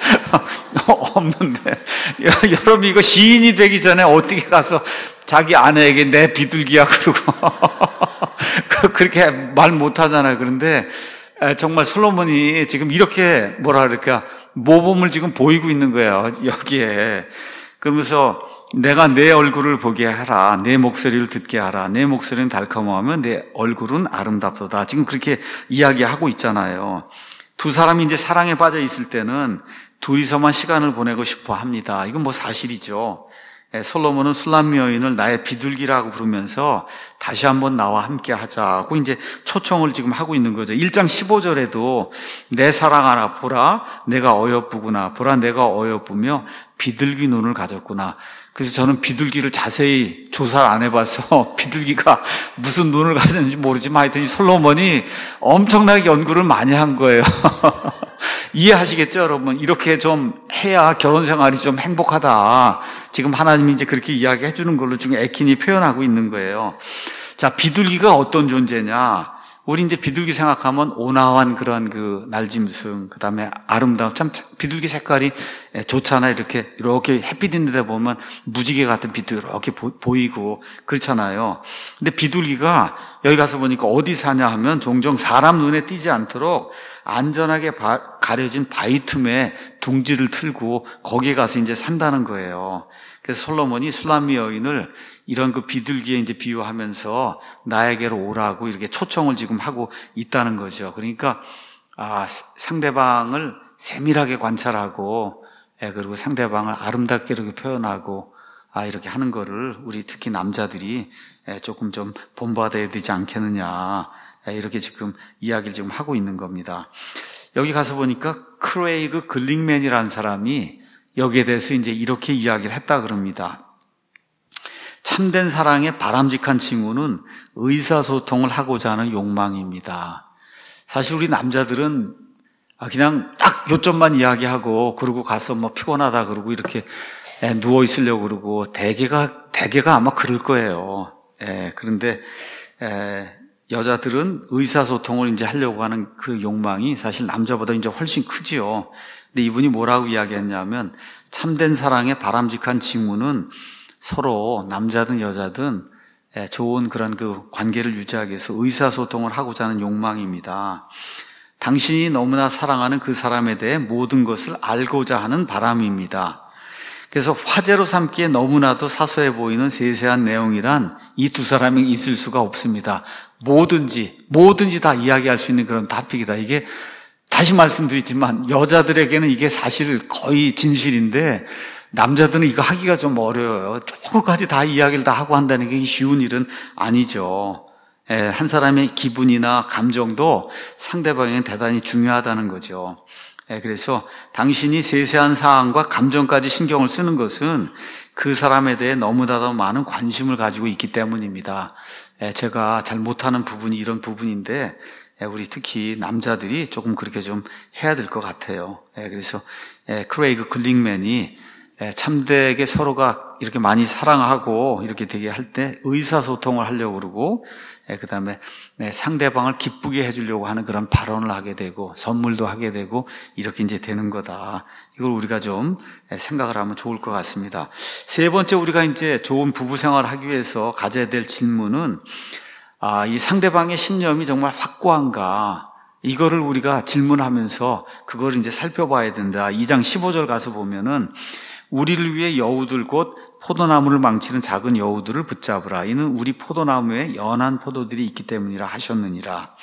없는데 여러분 이거 시인이 되기 전에 어떻게 가서 자기 아내에게 내 비둘기야 그러고 그렇게 말 못하잖아요. 그런데 정말 솔로몬이 지금 이렇게 뭐라 그럴까 모범을 지금 보이고 있는 거예요. 여기에. 그러면서 내가 내 얼굴을 보게 하라. 내 목소리를 듣게 하라. 내 목소리는 달콤하면 내 얼굴은 아름답도다. 지금 그렇게 이야기하고 있잖아요. 두 사람이 이제 사랑에 빠져 있을 때는 둘이서만 시간을 보내고 싶어 합니다. 이건 뭐 사실이죠. 솔로몬은 술람미 여인을 나의 비둘기라고 부르면서 다시 한번 나와 함께 하자고 이제 초청을 지금 하고 있는 거죠. 일 장 십오 절에도 내 사랑하라 보라 내가 어여쁘구나 보라 내가 어여쁘며 비둘기 눈을 가졌구나. 그래서 저는 비둘기를 자세히 조사를 안 해봐서 비둘기가 무슨 눈을 가졌는지 모르지만 하여튼 이 솔로몬이 엄청나게 연구를 많이 한 거예요. 이해하시겠죠, 여러분? 이렇게 좀 해야 결혼 생활이 좀 행복하다. 지금 하나님이 이제 그렇게 이야기해 주는 걸로 지금 에킨이 표현하고 있는 거예요. 자, 비둘기가 어떤 존재냐? 우리 이제 비둘기 생각하면 온화한 그런 그 날짐승, 그 다음에 아름다운, 참 비둘기 색깔이 좋잖아요. 이렇게, 이렇게 햇빛 있는 데 보면 무지개 같은 빛도 이렇게 보이고 그렇잖아요. 근데 비둘기가 여기 가서 보니까 어디 사냐 하면 종종 사람 눈에 띄지 않도록 안전하게 바, 가려진 바위 틈에 둥지를 틀고 거기에 가서 이제 산다는 거예요. 그래서 솔로몬이 술람미 여인을 이런 그 비둘기에 이제 비유하면서 나에게로 오라고 이렇게 초청을 지금 하고 있다는 거죠. 그러니까 아, 상대방을 세밀하게 관찰하고, 예, 그리고 상대방을 아름답게 이렇게 표현하고, 아, 이렇게 하는 거를 우리 특히 남자들이 예, 조금 좀 본받아야 되지 않겠느냐. 이렇게 지금 이야기를 지금 하고 있는 겁니다. 여기 가서 보니까 크레이그 글링맨이라는 사람이 여기에 대해서 이제 이렇게 이야기를 했다 그럽니다. 참된 사랑의 바람직한 징후는 의사소통을 하고자 하는 욕망입니다. 사실 우리 남자들은 그냥 딱 요점만 이야기하고 그러고 가서 뭐 피곤하다 그러고 이렇게 누워 있으려고 그러고 대개가 대개가 아마 그럴 거예요. 예, 그런데 에, 여자들은 의사소통을 이제 하려고 하는 그 욕망이 사실 남자보다 이제 훨씬 크지요. 근데 이분이 뭐라고 이야기했냐면 참된 사랑의 바람직한 징후는 서로 남자든 여자든 좋은 그런 그 관계를 유지하기 위해서 의사소통을 하고자 하는 욕망입니다. 당신이 너무나 사랑하는 그 사람에 대해 모든 것을 알고자 하는 바람입니다. 그래서 화제로 삼기에 너무나도 사소해 보이는 세세한 내용이란 이 두 사람이 있을 수가 없습니다. 뭐든지 뭐든지 다 이야기할 수 있는 그런 토픽이다. 이게 다시 말씀드리지만 여자들에게는 이게 사실 거의 진실인데 남자들은 이거 하기가 좀 어려워요. 조금까지 다 이야기를 다 하고 한다는 게 쉬운 일은 아니죠. 예, 한 사람의 기분이나 감정도 상대방에게 대단히 중요하다는 거죠. 예, 그래서 당신이 세세한 사항과 감정까지 신경을 쓰는 것은 그 사람에 대해 너무나도 많은 관심을 가지고 있기 때문입니다. 예, 제가 잘 못하는 부분이 이런 부분인데 예, 우리 특히 남자들이 조금 그렇게 좀 해야 될 것 같아요. 예, 그래서 예, 크레이그 글링맨이 예, 참되게 서로가 이렇게 많이 사랑하고 이렇게 되게 할 때 의사소통을 하려고 그러고 예, 그 다음에 네, 상대방을 기쁘게 해주려고 하는 그런 발언을 하게 되고 선물도 하게 되고 이렇게 이제 되는 거다. 이걸 우리가 좀 생각을 하면 좋을 것 같습니다. 세 번째 우리가 이제 좋은 부부 생활을 하기 위해서 가져야 될 질문은 아, 이 상대방의 신념이 정말 확고한가? 이거를 우리가 질문하면서 그걸 이제 살펴봐야 된다. 이 장 십오 절 가서 보면은 우리를 위해 여우들 곧 포도나무를 망치는 작은 여우들을 붙잡으라. 이는 우리 포도나무에 연한 포도들이 있기 때문이라 하셨느니라.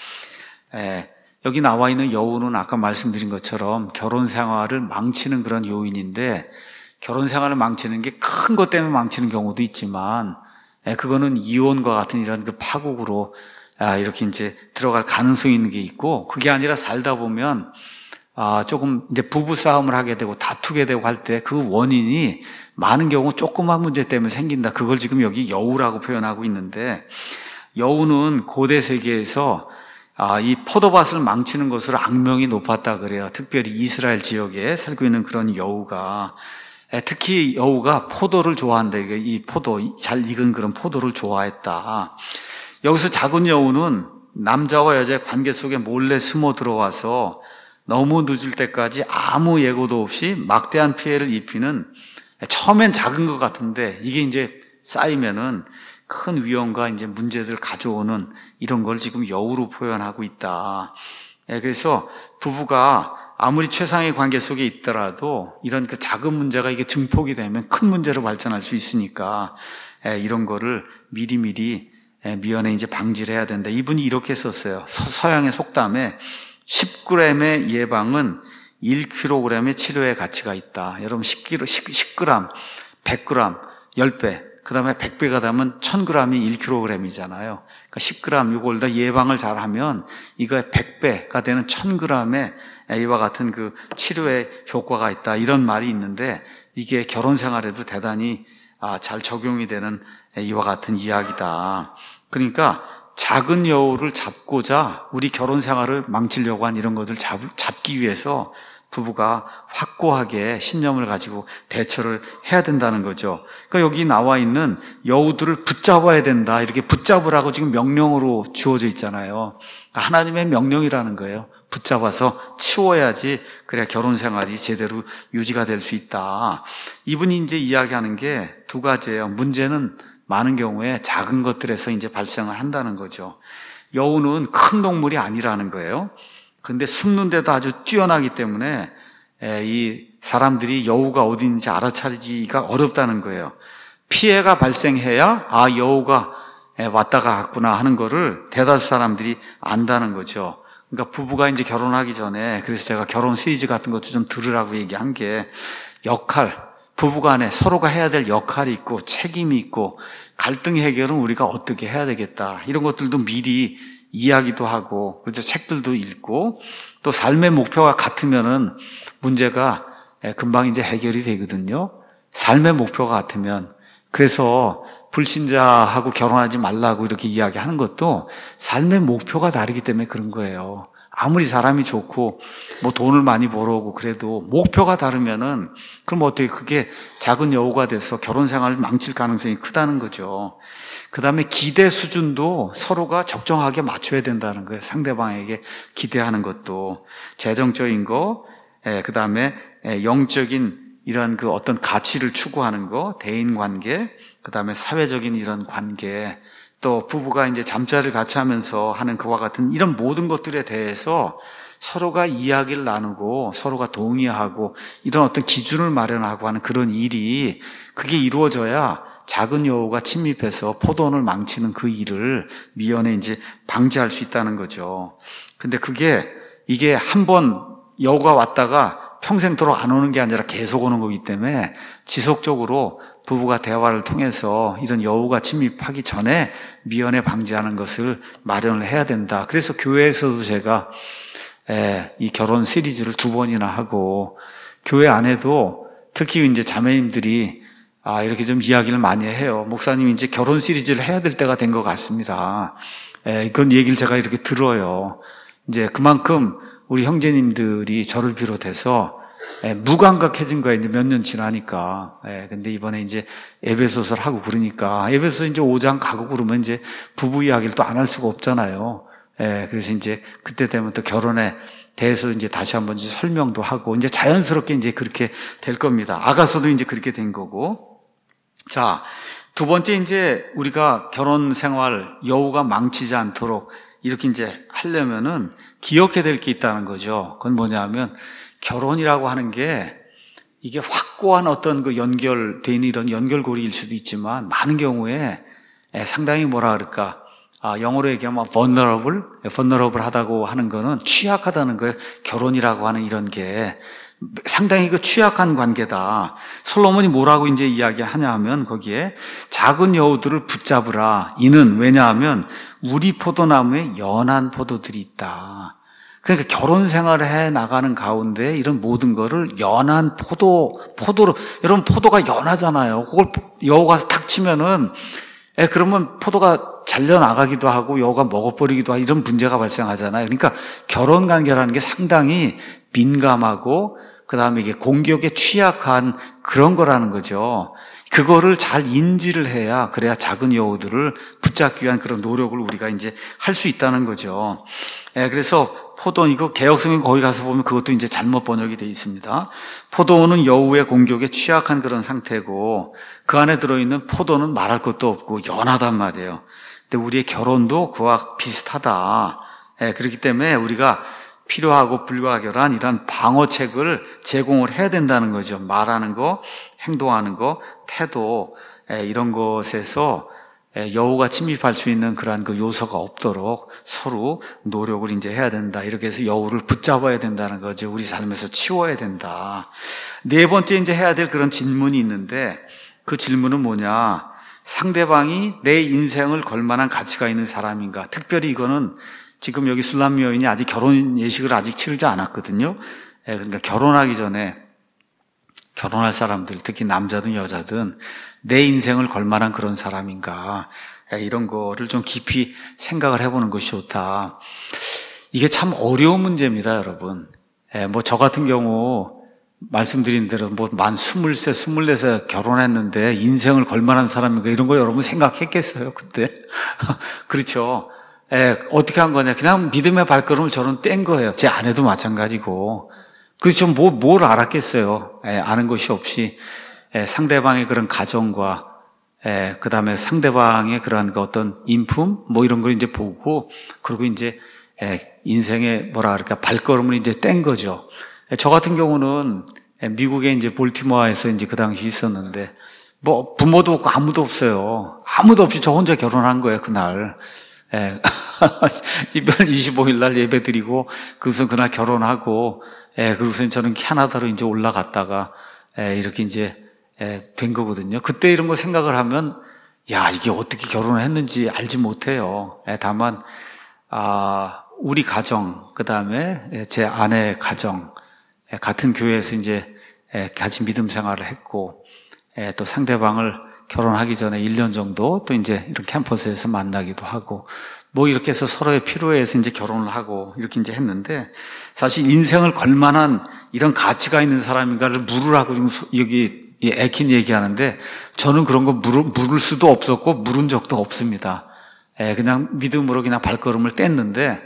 에, 여기 나와 있는 여우는 아까 말씀드린 것처럼 결혼 생활을 망치는 그런 요인인데 결혼 생활을 망치는 게 큰 것 때문에 망치는 경우도 있지만 에, 그거는 이혼과 같은 이런 그 파국으로 아, 이렇게 이제 들어갈 가능성이 있는 게 있고 그게 아니라 살다 보면 아, 조금 이제 부부 싸움을 하게 되고 다투게 되고 할 때 그 원인이 많은 경우 조그만 문제 때문에 생긴다. 그걸 지금 여기 여우라고 표현하고 있는데 여우는 고대 세계에서 아, 이 포도밭을 망치는 것으로 악명이 높았다 그래요. 특별히 이스라엘 지역에 살고 있는 그런 여우가 특히 여우가 포도를 좋아한다. 이 포도 잘 익은 그런 포도를 좋아했다. 여기서 작은 여우는 남자와 여자의 관계 속에 몰래 숨어 들어와서 너무 늦을 때까지 아무 예고도 없이 막대한 피해를 입히는 처음엔 작은 것 같은데 이게 이제 쌓이면은 큰 위험과 이제 문제들을 가져오는 이런 걸 지금 여우로 표현하고 있다. 그래서 부부가 아무리 최상의 관계 속에 있더라도 이런 그 작은 문제가 이게 증폭이 되면 큰 문제로 발전할 수 있으니까 이런 거를 미리미리 미연에 이제 방지를 해야 된다. 이분이 이렇게 썼어요. 서양의 속담에 십 그램의 예방은 일 킬로그램의 치료의 가치가 있다. 여러분 십 그램, 십 그램, 백 그램, 십 배, 그 다음에 백 배가 되면 천 그램이 일 킬로그램이잖아요. 그러니까 십 그램 이걸 다 예방을 잘하면 이거 백 배가 되는 천 그램의 이와 같은 그 치료의 효과가 있다. 이런 말이 있는데 이게 결혼 생활에도 대단히 잘 적용이 되는 이와 같은 이야기다. 그러니까 작은 여우를 잡고자 우리 결혼 생활을 망치려고 한 이런 것을 잡, 잡기 위해서 부부가 확고하게 신념을 가지고 대처를 해야 된다는 거죠. 그러니까 여기 나와 있는 여우들을 붙잡아야 된다. 이렇게 붙잡으라고 지금 명령으로 주어져 있잖아요. 그러니까 하나님의 명령이라는 거예요. 붙잡아서 치워야지 그래야 결혼 생활이 제대로 유지가 될 수 있다. 이분이 이제 이야기하는 게 두 가지예요. 문제는 많은 경우에 작은 것들에서 이제 발생을 한다는 거죠. 여우는 큰 동물이 아니라는 거예요. 근데 숨는 데도 아주 뛰어나기 때문에 이 사람들이 여우가 어디 있는지 알아차리기가 어렵다는 거예요. 피해가 발생해야 아 여우가 왔다가 갔구나 하는 거를 대다수 사람들이 안다는 거죠. 그러니까 부부가 이제 결혼하기 전에 그래서 제가 결혼 시리즈 같은 것도 좀 들으라고 얘기한 게 역할, 부부간에 서로가 해야 될 역할이 있고 책임이 있고 갈등 해결은 우리가 어떻게 해야 되겠다. 이런 것들도 미리 이야기도 하고, 그래서 책들도 읽고, 또 삶의 목표가 같으면은 문제가 금방 이제 해결이 되거든요. 삶의 목표가 같으면. 그래서 불신자하고 결혼하지 말라고 이렇게 이야기하는 것도 삶의 목표가 다르기 때문에 그런 거예요. 아무리 사람이 좋고 뭐 돈을 많이 벌어오고 그래도 목표가 다르면은 그럼 어떻게 그게 작은 여우가 돼서 결혼 생활을 망칠 가능성이 크다는 거죠. 그 다음에 기대 수준도 서로가 적정하게 맞춰야 된다는 거예요. 상대방에게 기대하는 것도 재정적인 거, 그 다음에 영적인 이런 그 어떤 가치를 추구하는 거, 대인 관계, 그 다음에 사회적인 이런 관계, 또 부부가 이제 잠자리를 같이 하면서 하는 그와 같은 이런 모든 것들에 대해서 서로가 이야기를 나누고 서로가 동의하고 이런 어떤 기준을 마련하고 하는 그런 일이 그게 이루어져야 작은 여우가 침입해서 포도원을 망치는 그 일을 미연에 이제 방지할 수 있다는 거죠. 근데 그게 이게 한번 여우가 왔다가 평생도록 안 오는 게 아니라 계속 오는 거기 때문에 지속적으로 부부가 대화를 통해서 이런 여우가 침입하기 전에 미연에 방지하는 것을 마련을 해야 된다. 그래서 교회에서도 제가 이 결혼 시리즈를 두 번이나 하고 교회 안에도 특히 이제 자매님들이 아 이렇게 좀 이야기를 많이 해요. 목사님 이제 결혼 시리즈를 해야 될 때가 된 것 같습니다. 그런 얘기를 제가 이렇게 들어요. 이제 그만큼 우리 형제님들이 저를 비롯해서 예, 무감각해진 거예요. 이제 몇 년 지나니까. 예, 근데 이번에 이제 에베소서를 하고 그러니까 에베소서 이제 오 장 가고 그러면 이제 부부 이야기를 또 안 할 수가 없잖아요. 예, 그래서 이제 그때 되면 또 결혼에 대해서 이제 다시 한번 이제 설명도 하고 이제 자연스럽게 이제 그렇게 될 겁니다. 아가서도 이제 그렇게 된 거고. 자, 두 번째 이제 우리가 결혼 생활 여우가 망치지 않도록 이렇게 이제 하려면은 기억해야 될 게 있다는 거죠. 그건 뭐냐면 결혼이라고 하는 게 이게 확고한 어떤 그 연결되어 있는 이런 연결고리일 수도 있지만 많은 경우에 상당히 뭐라 그럴까 아, 영어로 얘기하면 vulnerable, vulnerable 하다고 하는 거는 취약하다는 거예요. 결혼이라고 하는 이런 게 상당히 그 취약한 관계다. 솔로몬이 뭐라고 이제 이야기하냐 하면 거기에 작은 여우들을 붙잡으라. 이는 왜냐하면 우리 포도나무에 연한 포도들이 있다. 그러니까 결혼 생활을 해 나가는 가운데 이런 모든 거를 연한 포도, 포도로, 여러분 포도가 연하잖아요. 그걸 여우가 탁 치면은, 에, 그러면 포도가 잘려나가기도 하고 여우가 먹어버리기도 하고 이런 문제가 발생하잖아요. 그러니까 결혼 관계라는 게 상당히 민감하고 그 다음에 이게 공격에 취약한 그런 거라는 거죠. 그거를 잘 인지를 해야 그래야 작은 여우들을 붙잡기 위한 그런 노력을 우리가 이제 할 수 있다는 거죠. 예, 그래서 포도, 이거 개혁성경 거기 가서 보면 그것도 이제 잘못 번역이 되어 있습니다. 포도원은 여우의 공격에 취약한 그런 상태고 그 안에 들어있는 포도는 말할 것도 없고 연하단 말이에요. 근데 우리의 결혼도 그와 비슷하다. 예, 그렇기 때문에 우리가 필요하고 불가결한 이런 방어책을 제공을 해야 된다는 거죠. 말하는 거, 행동하는 거, 태도, 예, 이런 것에서 여우가 침입할 수 있는 그러한 그 요소가 없도록 서로 노력을 이제 해야 된다. 이렇게 해서 여우를 붙잡아야 된다는 거죠. 우리 삶에서 치워야 된다. 네 번째 이제 해야 될 그런 질문이 있는데 그 질문은 뭐냐? 상대방이 내 인생을 걸 만한 가치가 있는 사람인가? 특별히 이거는 지금 여기 술람 여인이 아직 결혼 예식을 아직 치르지 않았거든요. 그러니까 결혼하기 전에 결혼할 사람들, 특히 남자든 여자든 내 인생을 걸 만한 그런 사람인가, 이런 거를 좀 깊이 생각을 해보는 것이 좋다. 이게 참 어려운 문제입니다, 여러분. 뭐 저 같은 경우 말씀드린 대로 뭐 만 스물세, 스물네세 결혼했는데 인생을 걸 만한 사람인가 이런 거 여러분 생각했겠어요, 그때? 그렇죠. 예, 어떻게 한 거냐. 그냥 믿음의 발걸음을 저는 뗀 거예요. 제 아내도 마찬가지고. 그래서 뭐, 뭘 알았겠어요. 예, 아는 것이 없이. 예, 상대방의 그런 가정과, 예, 그 다음에 상대방의 그러한 그 어떤 인품, 뭐 이런 걸 이제 보고, 그리고 이제, 예, 인생의 뭐라 그럴까, 발걸음을 이제 뗀 거죠. 예, 저 같은 경우는 예, 미국에 이제 볼티모어에서 이제 그 당시 있었는데, 뭐, 부모도 없고 아무도 없어요. 아무도 없이 저 혼자 결혼한 거예요, 그날. 예. 이별 이십오 일 날 예배 드리고, 그래서 그날 결혼하고, 예, 그리고서 저는 캐나다로 이제 올라갔다가, 예, 이렇게 이제, 예, 된 거거든요. 그때 이런 거 생각을 하면, 야, 이게 어떻게 결혼을 했는지 알지 못해요. 예, 다만, 아, 우리 가정, 그 다음에 제 아내의 가정, 같은 교회에서 이제 같이 믿음 생활을 했고, 또 상대방을 결혼하기 전에 일 년 정도 또 이제 이런 캠퍼스에서 만나기도 하고, 뭐 이렇게 해서 서로의 필요에 의해서 이제 결혼을 하고 이렇게 이제 했는데, 사실 인생을 걸만한 이런 가치가 있는 사람인가를 물으라고 지금 여기 애킨 얘기하는데, 저는 그런 거 물을, 물을 수도 없었고 물은 적도 없습니다. 그냥 믿음으로 그냥 발걸음을 뗐는데,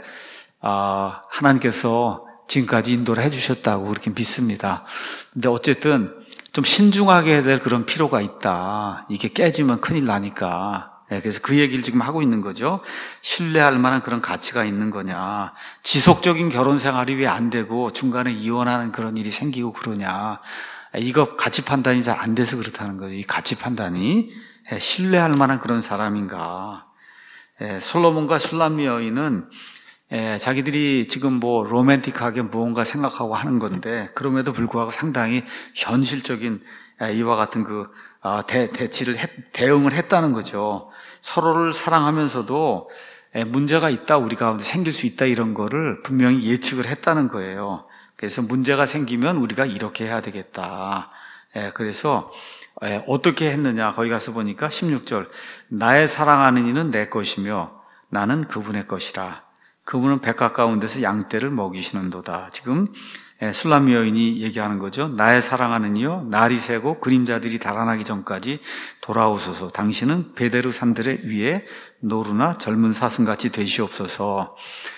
아, 하나님께서 지금까지 인도를 해주셨다고 그렇게 믿습니다. 근데 어쨌든 좀 신중하게 해야 될 그런 필요가 있다. 이게 깨지면 큰일 나니까. 그래서 그 얘기를 지금 하고 있는 거죠. 신뢰할 만한 그런 가치가 있는 거냐. 지속적인 결혼 생활이 왜 안 되고 중간에 이혼하는 그런 일이 생기고 그러냐. 이거 가치 판단이 잘 안 돼서 그렇다는 거죠. 이 가치 판단이 신뢰할 만한 그런 사람인가. 솔로몬과 슐람미 여인은 자기들이 지금 뭐 로맨틱하게 무언가 생각하고 하는 건데, 그럼에도 불구하고 상당히 현실적인 이와 같은 그 대, 대치를 했, 대응을 했다는 거죠. 서로를 사랑하면서도 문제가 있다, 우리 가운데 생길 수 있다, 이런 거를 분명히 예측을 했다는 거예요. 그래서 문제가 생기면 우리가 이렇게 해야 되겠다. 그래서 어떻게 했느냐, 거기 가서 보니까 십육 절, 나의 사랑하는 이는 내 것이며 나는 그분의 것이라. 그분은 백합 가운데서 양떼를 먹이시는도다. 지금 슐람미 여인이 얘기하는 거죠. 나의 사랑하는 이여, 날이 새고 그림자들이 달아나기 전까지 돌아오소서. 당신은 베데르 산들의 위에 노루나 젊은 사슴같이 되시옵소서.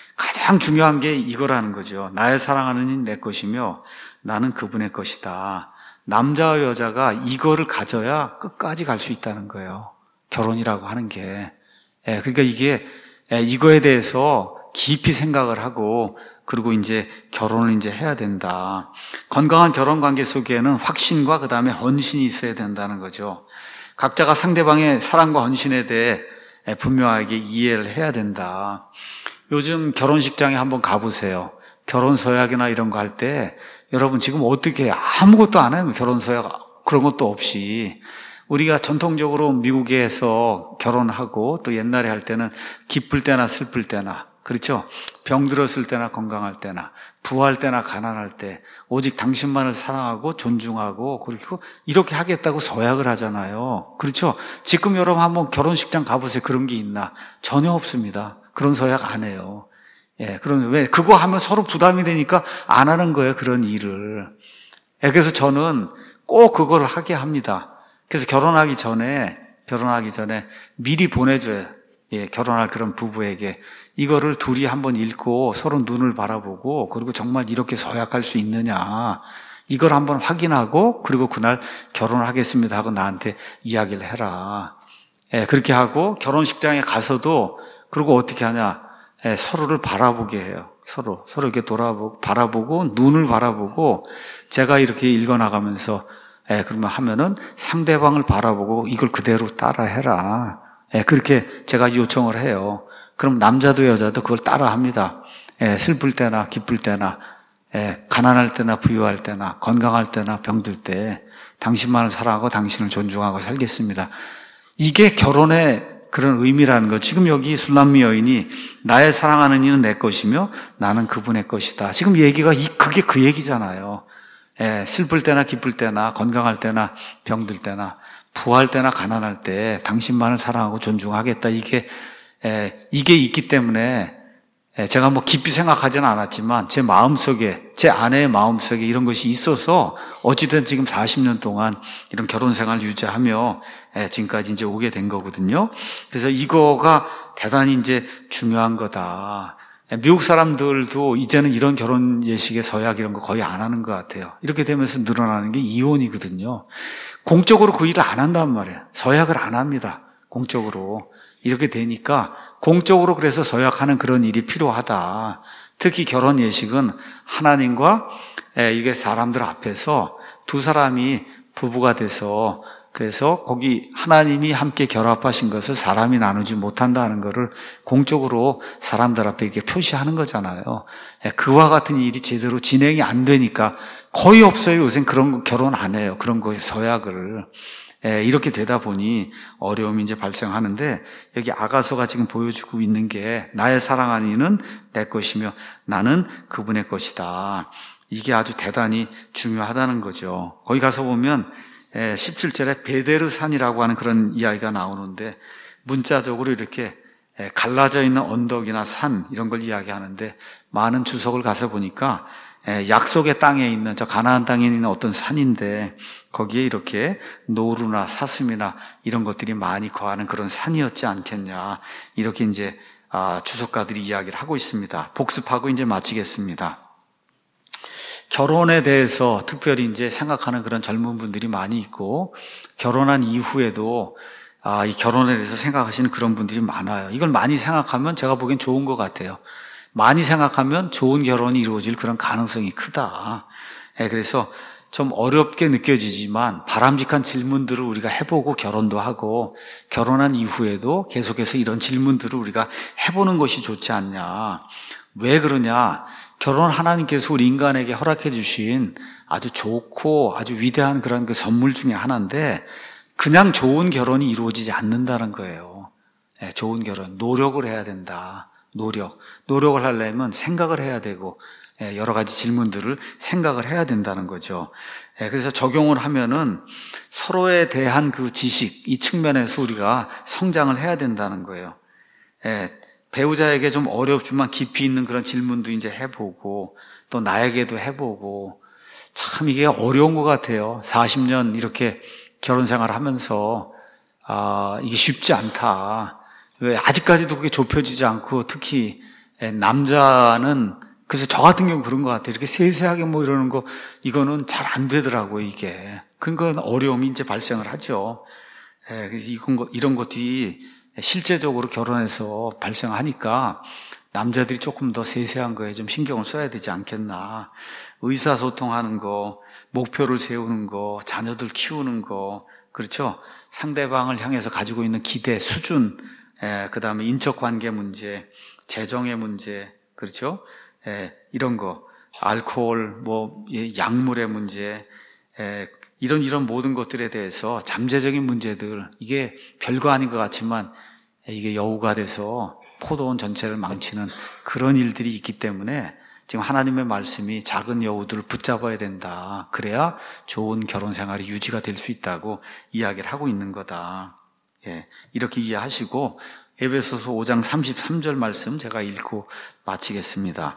가장 중요한 게 이거라는 거죠. 나의 사랑하는 이는 내 것이며 나는 그분의 것이다. 남자와 여자가 이거를 가져야 끝까지 갈 수 있다는 거예요. 결혼이라고 하는 게. 그러니까 이게 이거에 대해서 깊이 생각을 하고, 그리고 이제 결혼을 이제 해야 된다. 건강한 결혼 관계 속에는 확신과 그 다음에 헌신이 있어야 된다는 거죠. 각자가 상대방의 사랑과 헌신에 대해 분명하게 이해를 해야 된다. 요즘 결혼식장에 한번 가보세요. 결혼 서약이나 이런 거 할 때 여러분 지금 어떻게 해요? 아무것도 안 해요. 결혼 서약 그런 것도 없이. 우리가 전통적으로 미국에서 결혼하고 또 옛날에 할 때는 기쁠 때나 슬플 때나, 그렇죠? 병들었을 때나 건강할 때나, 부할 때나 가난할 때 오직 당신만을 사랑하고 존중하고 그리고 이렇게 하겠다고 서약을 하잖아요. 그렇죠? 지금 여러분 한번 결혼식장 가보세요. 그런 게 있나? 전혀 없습니다. 그런 서약 안 해요. 예, 그런, 왜, 그거 하면 서로 부담이 되니까 안 하는 거예요, 그런 일을. 예, 그래서 저는 꼭 그걸 하게 합니다. 그래서 결혼하기 전에, 결혼하기 전에 미리 보내줘요. 예, 결혼할 그런 부부에게. 이거를 둘이 한번 읽고 서로 눈을 바라보고, 그리고 정말 이렇게 서약할 수 있느냐. 이걸 한번 확인하고, 그리고 그날 결혼을 하겠습니다 하고 나한테 이야기를 해라. 예, 그렇게 하고 결혼식장에 가서도, 그리고 어떻게 하냐. 예, 서로를 바라보게 해요. 서로, 서로 이렇게 돌아보고, 바라보고, 눈을 바라보고, 제가 이렇게 읽어나가면서, 예, 그러면 하면은 상대방을 바라보고 이걸 그대로 따라 해라. 예, 그렇게 제가 요청을 해요. 그럼 남자도 여자도 그걸 따라 합니다. 예, 슬플 때나 기쁠 때나, 예, 가난할 때나 부유할 때나, 건강할 때나 병들 때, 당신만을 사랑하고 당신을 존중하고 살겠습니다. 이게 결혼의 그런 의미라는 거. 지금 여기 슐람미 여인이 나의 사랑하는 이는 내 것이며 나는 그분의 것이다. 지금 얘기가 이 그게 그 얘기잖아요. 예, 슬플 때나 기쁠 때나 건강할 때나 병들 때나 부할 때나 가난할 때 당신만을 사랑하고 존중하겠다. 이게 예, 이게 있기 때문에 예, 제가 뭐 깊이 생각하지는 않았지만 제 마음속에, 제 아내의 마음속에 이런 것이 있어서 어찌든 지금 사십 년 동안 이런 결혼 생활을 유지하며 예, 지금까지 이제 오게 된 거거든요. 그래서 이거가 대단히 이제 중요한 거다. 예, 미국 사람들도 이제는 이런 결혼 예식의 서약 이런 거 거의 안 하는 것 같아요. 이렇게 되면서 늘어나는 게 이혼이거든요. 공적으로 그 일을 안 한단 말이에요. 서약을 안 합니다. 공적으로. 이렇게 되니까 공적으로 그래서 서약하는 그런 일이 필요하다. 특히 결혼 예식은 하나님과 이게 사람들 앞에서 두 사람이 부부가 돼서, 그래서 거기 하나님이 함께 결합하신 것을 사람이 나누지 못한다는 것을 공적으로 사람들 앞에 이렇게 표시하는 거잖아요. 그와 같은 일이 제대로 진행이 안 되니까 거의 없어요. 요새 그런 거 결혼 안 해요. 그런 거 서약을. 예, 이렇게 되다 보니 어려움이 이제 발생하는데, 여기 아가서가 지금 보여주고 있는 게 나의 사랑하는 이는 내 것이며 나는 그분의 것이다. 이게 아주 대단히 중요하다는 거죠. 거기 가서 보면 십칠 절에 베데르산이라고 하는 그런 이야기가 나오는데, 문자적으로 이렇게 갈라져 있는 언덕이나 산 이런 걸 이야기하는데, 많은 주석을 가서 보니까 약속의 땅에 있는, 저 가나안 땅에 있는 어떤 산인데, 거기에 이렇게 노루나 사슴이나 이런 것들이 많이 거하는 그런 산이었지 않겠냐, 이렇게 이제 주석가들이 이야기를 하고 있습니다. 복습하고 이제 마치겠습니다. 결혼에 대해서 특별히 이제 생각하는 그런 젊은 분들이 많이 있고, 결혼한 이후에도 아, 이 결혼에 대해서 생각하시는 그런 분들이 많아요. 이걸 많이 생각하면 제가 보기엔 좋은 것 같아요. 많이 생각하면 좋은 결혼이 이루어질 그런 가능성이 크다. 예, 그래서 좀 어렵게 느껴지지만 바람직한 질문들을 우리가 해보고 결혼도 하고, 결혼한 이후에도 계속해서 이런 질문들을 우리가 해보는 것이 좋지 않냐. 왜 그러냐? 결혼 하나님께서 우리 인간에게 허락해 주신 아주 좋고 아주 위대한 그런 그 선물 중에 하나인데, 그냥 좋은 결혼이 이루어지지 않는다는 거예요. 네, 좋은 결혼, 노력을 해야 된다. 노력. 노력을 하려면 생각을 해야 되고, 여러 가지 질문들을 생각을 해야 된다는 거죠. 그래서 적용을 하면은 서로에 대한 그 지식, 이 측면에서 우리가 성장을 해야 된다는 거예요. 배우자에게 좀 어렵지만 깊이 있는 그런 질문도 이제 해보고, 또 나에게도 해보고, 참 이게 어려운 것 같아요. 사십 년 이렇게 결혼 생활을 하면서, 아, 이게 쉽지 않다. 왜 아직까지도 그게 좁혀지지 않고, 특히 남자는, 그래서 저 같은 경우 그런 것 같아요. 이렇게 세세하게 뭐 이러는 거, 이거는 잘 안 되더라고요, 이게. 그건 어려움이 이제 발생을 하죠. 그래서 이건, 이런 것들이 실제적으로 결혼해서 발생하니까 남자들이 조금 더 세세한 거에 좀 신경을 써야 되지 않겠나. 의사소통하는 거, 목표를 세우는 거, 자녀들 키우는 거, 그렇죠? 상대방을 향해서 가지고 있는 기대, 수준, 그 다음에 인척관계 문제, 재정의 문제, 그렇죠? 에, 이런 거, 알코올, 뭐 약물의 문제, 에, 이런 이런 모든 것들에 대해서 잠재적인 문제들, 이게 별거 아닌 것 같지만 이게 여우가 돼서 포도원 전체를 망치는 그런 일들이 있기 때문에 지금 하나님의 말씀이 작은 여우들을 붙잡아야 된다. 그래야 좋은 결혼 생활이 유지가 될 수 있다고 이야기를 하고 있는 거다. 예, 이렇게 이해하시고 에베소서 오 장 삼십삼 절 말씀 제가 읽고 마치겠습니다.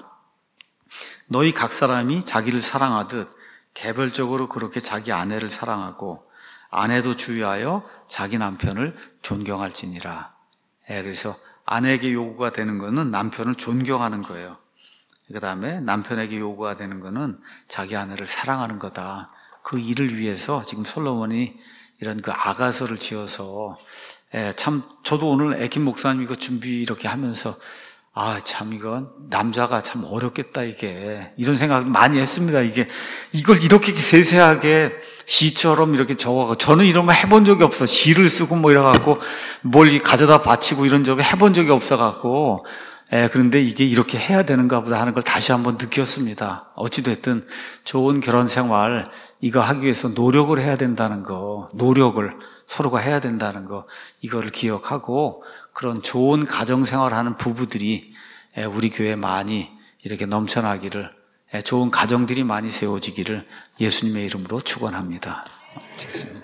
너희 각 사람이 자기를 사랑하듯 개별적으로 그렇게 자기 아내를 사랑하고 아내도 주의하여 자기 남편을 존경할지니라. 예, 그래서 아내에게 요구가 되는 거는 남편을 존경하는 거예요. 그 다음에 남편에게 요구가 되는 거는 자기 아내를 사랑하는 거다. 그 일을 위해서 지금 솔로몬이 이런 그 아가서를 지어서, 예, 참 저도 오늘 에킴 목사님 이거 준비 이렇게 하면서 아, 참, 이건, 남자가 참 어렵겠다, 이게. 이런 생각 많이 했습니다, 이게. 이걸 이렇게 세세하게 시처럼 이렇게 적어가고, 저는 이런 거 해본 적이 없어. 시를 쓰고 뭐 이래갖고, 뭘 가져다 바치고 이런 적을 해본 적이 없어갖고, 예, 그런데 이게 이렇게 해야 되는가 보다 하는 걸 다시 한번 느꼈습니다. 어찌됐든, 좋은 결혼 생활, 이거 하기 위해서 노력을 해야 된다는 거, 노력을 서로가 해야 된다는 거, 이거를 기억하고, 그런 좋은 가정생활 하는 부부들이 우리 교회에 많이 이렇게 넘쳐나기를, 좋은 가정들이 많이 세워지기를 예수님의 이름으로 축원합니다. 마치겠습니다.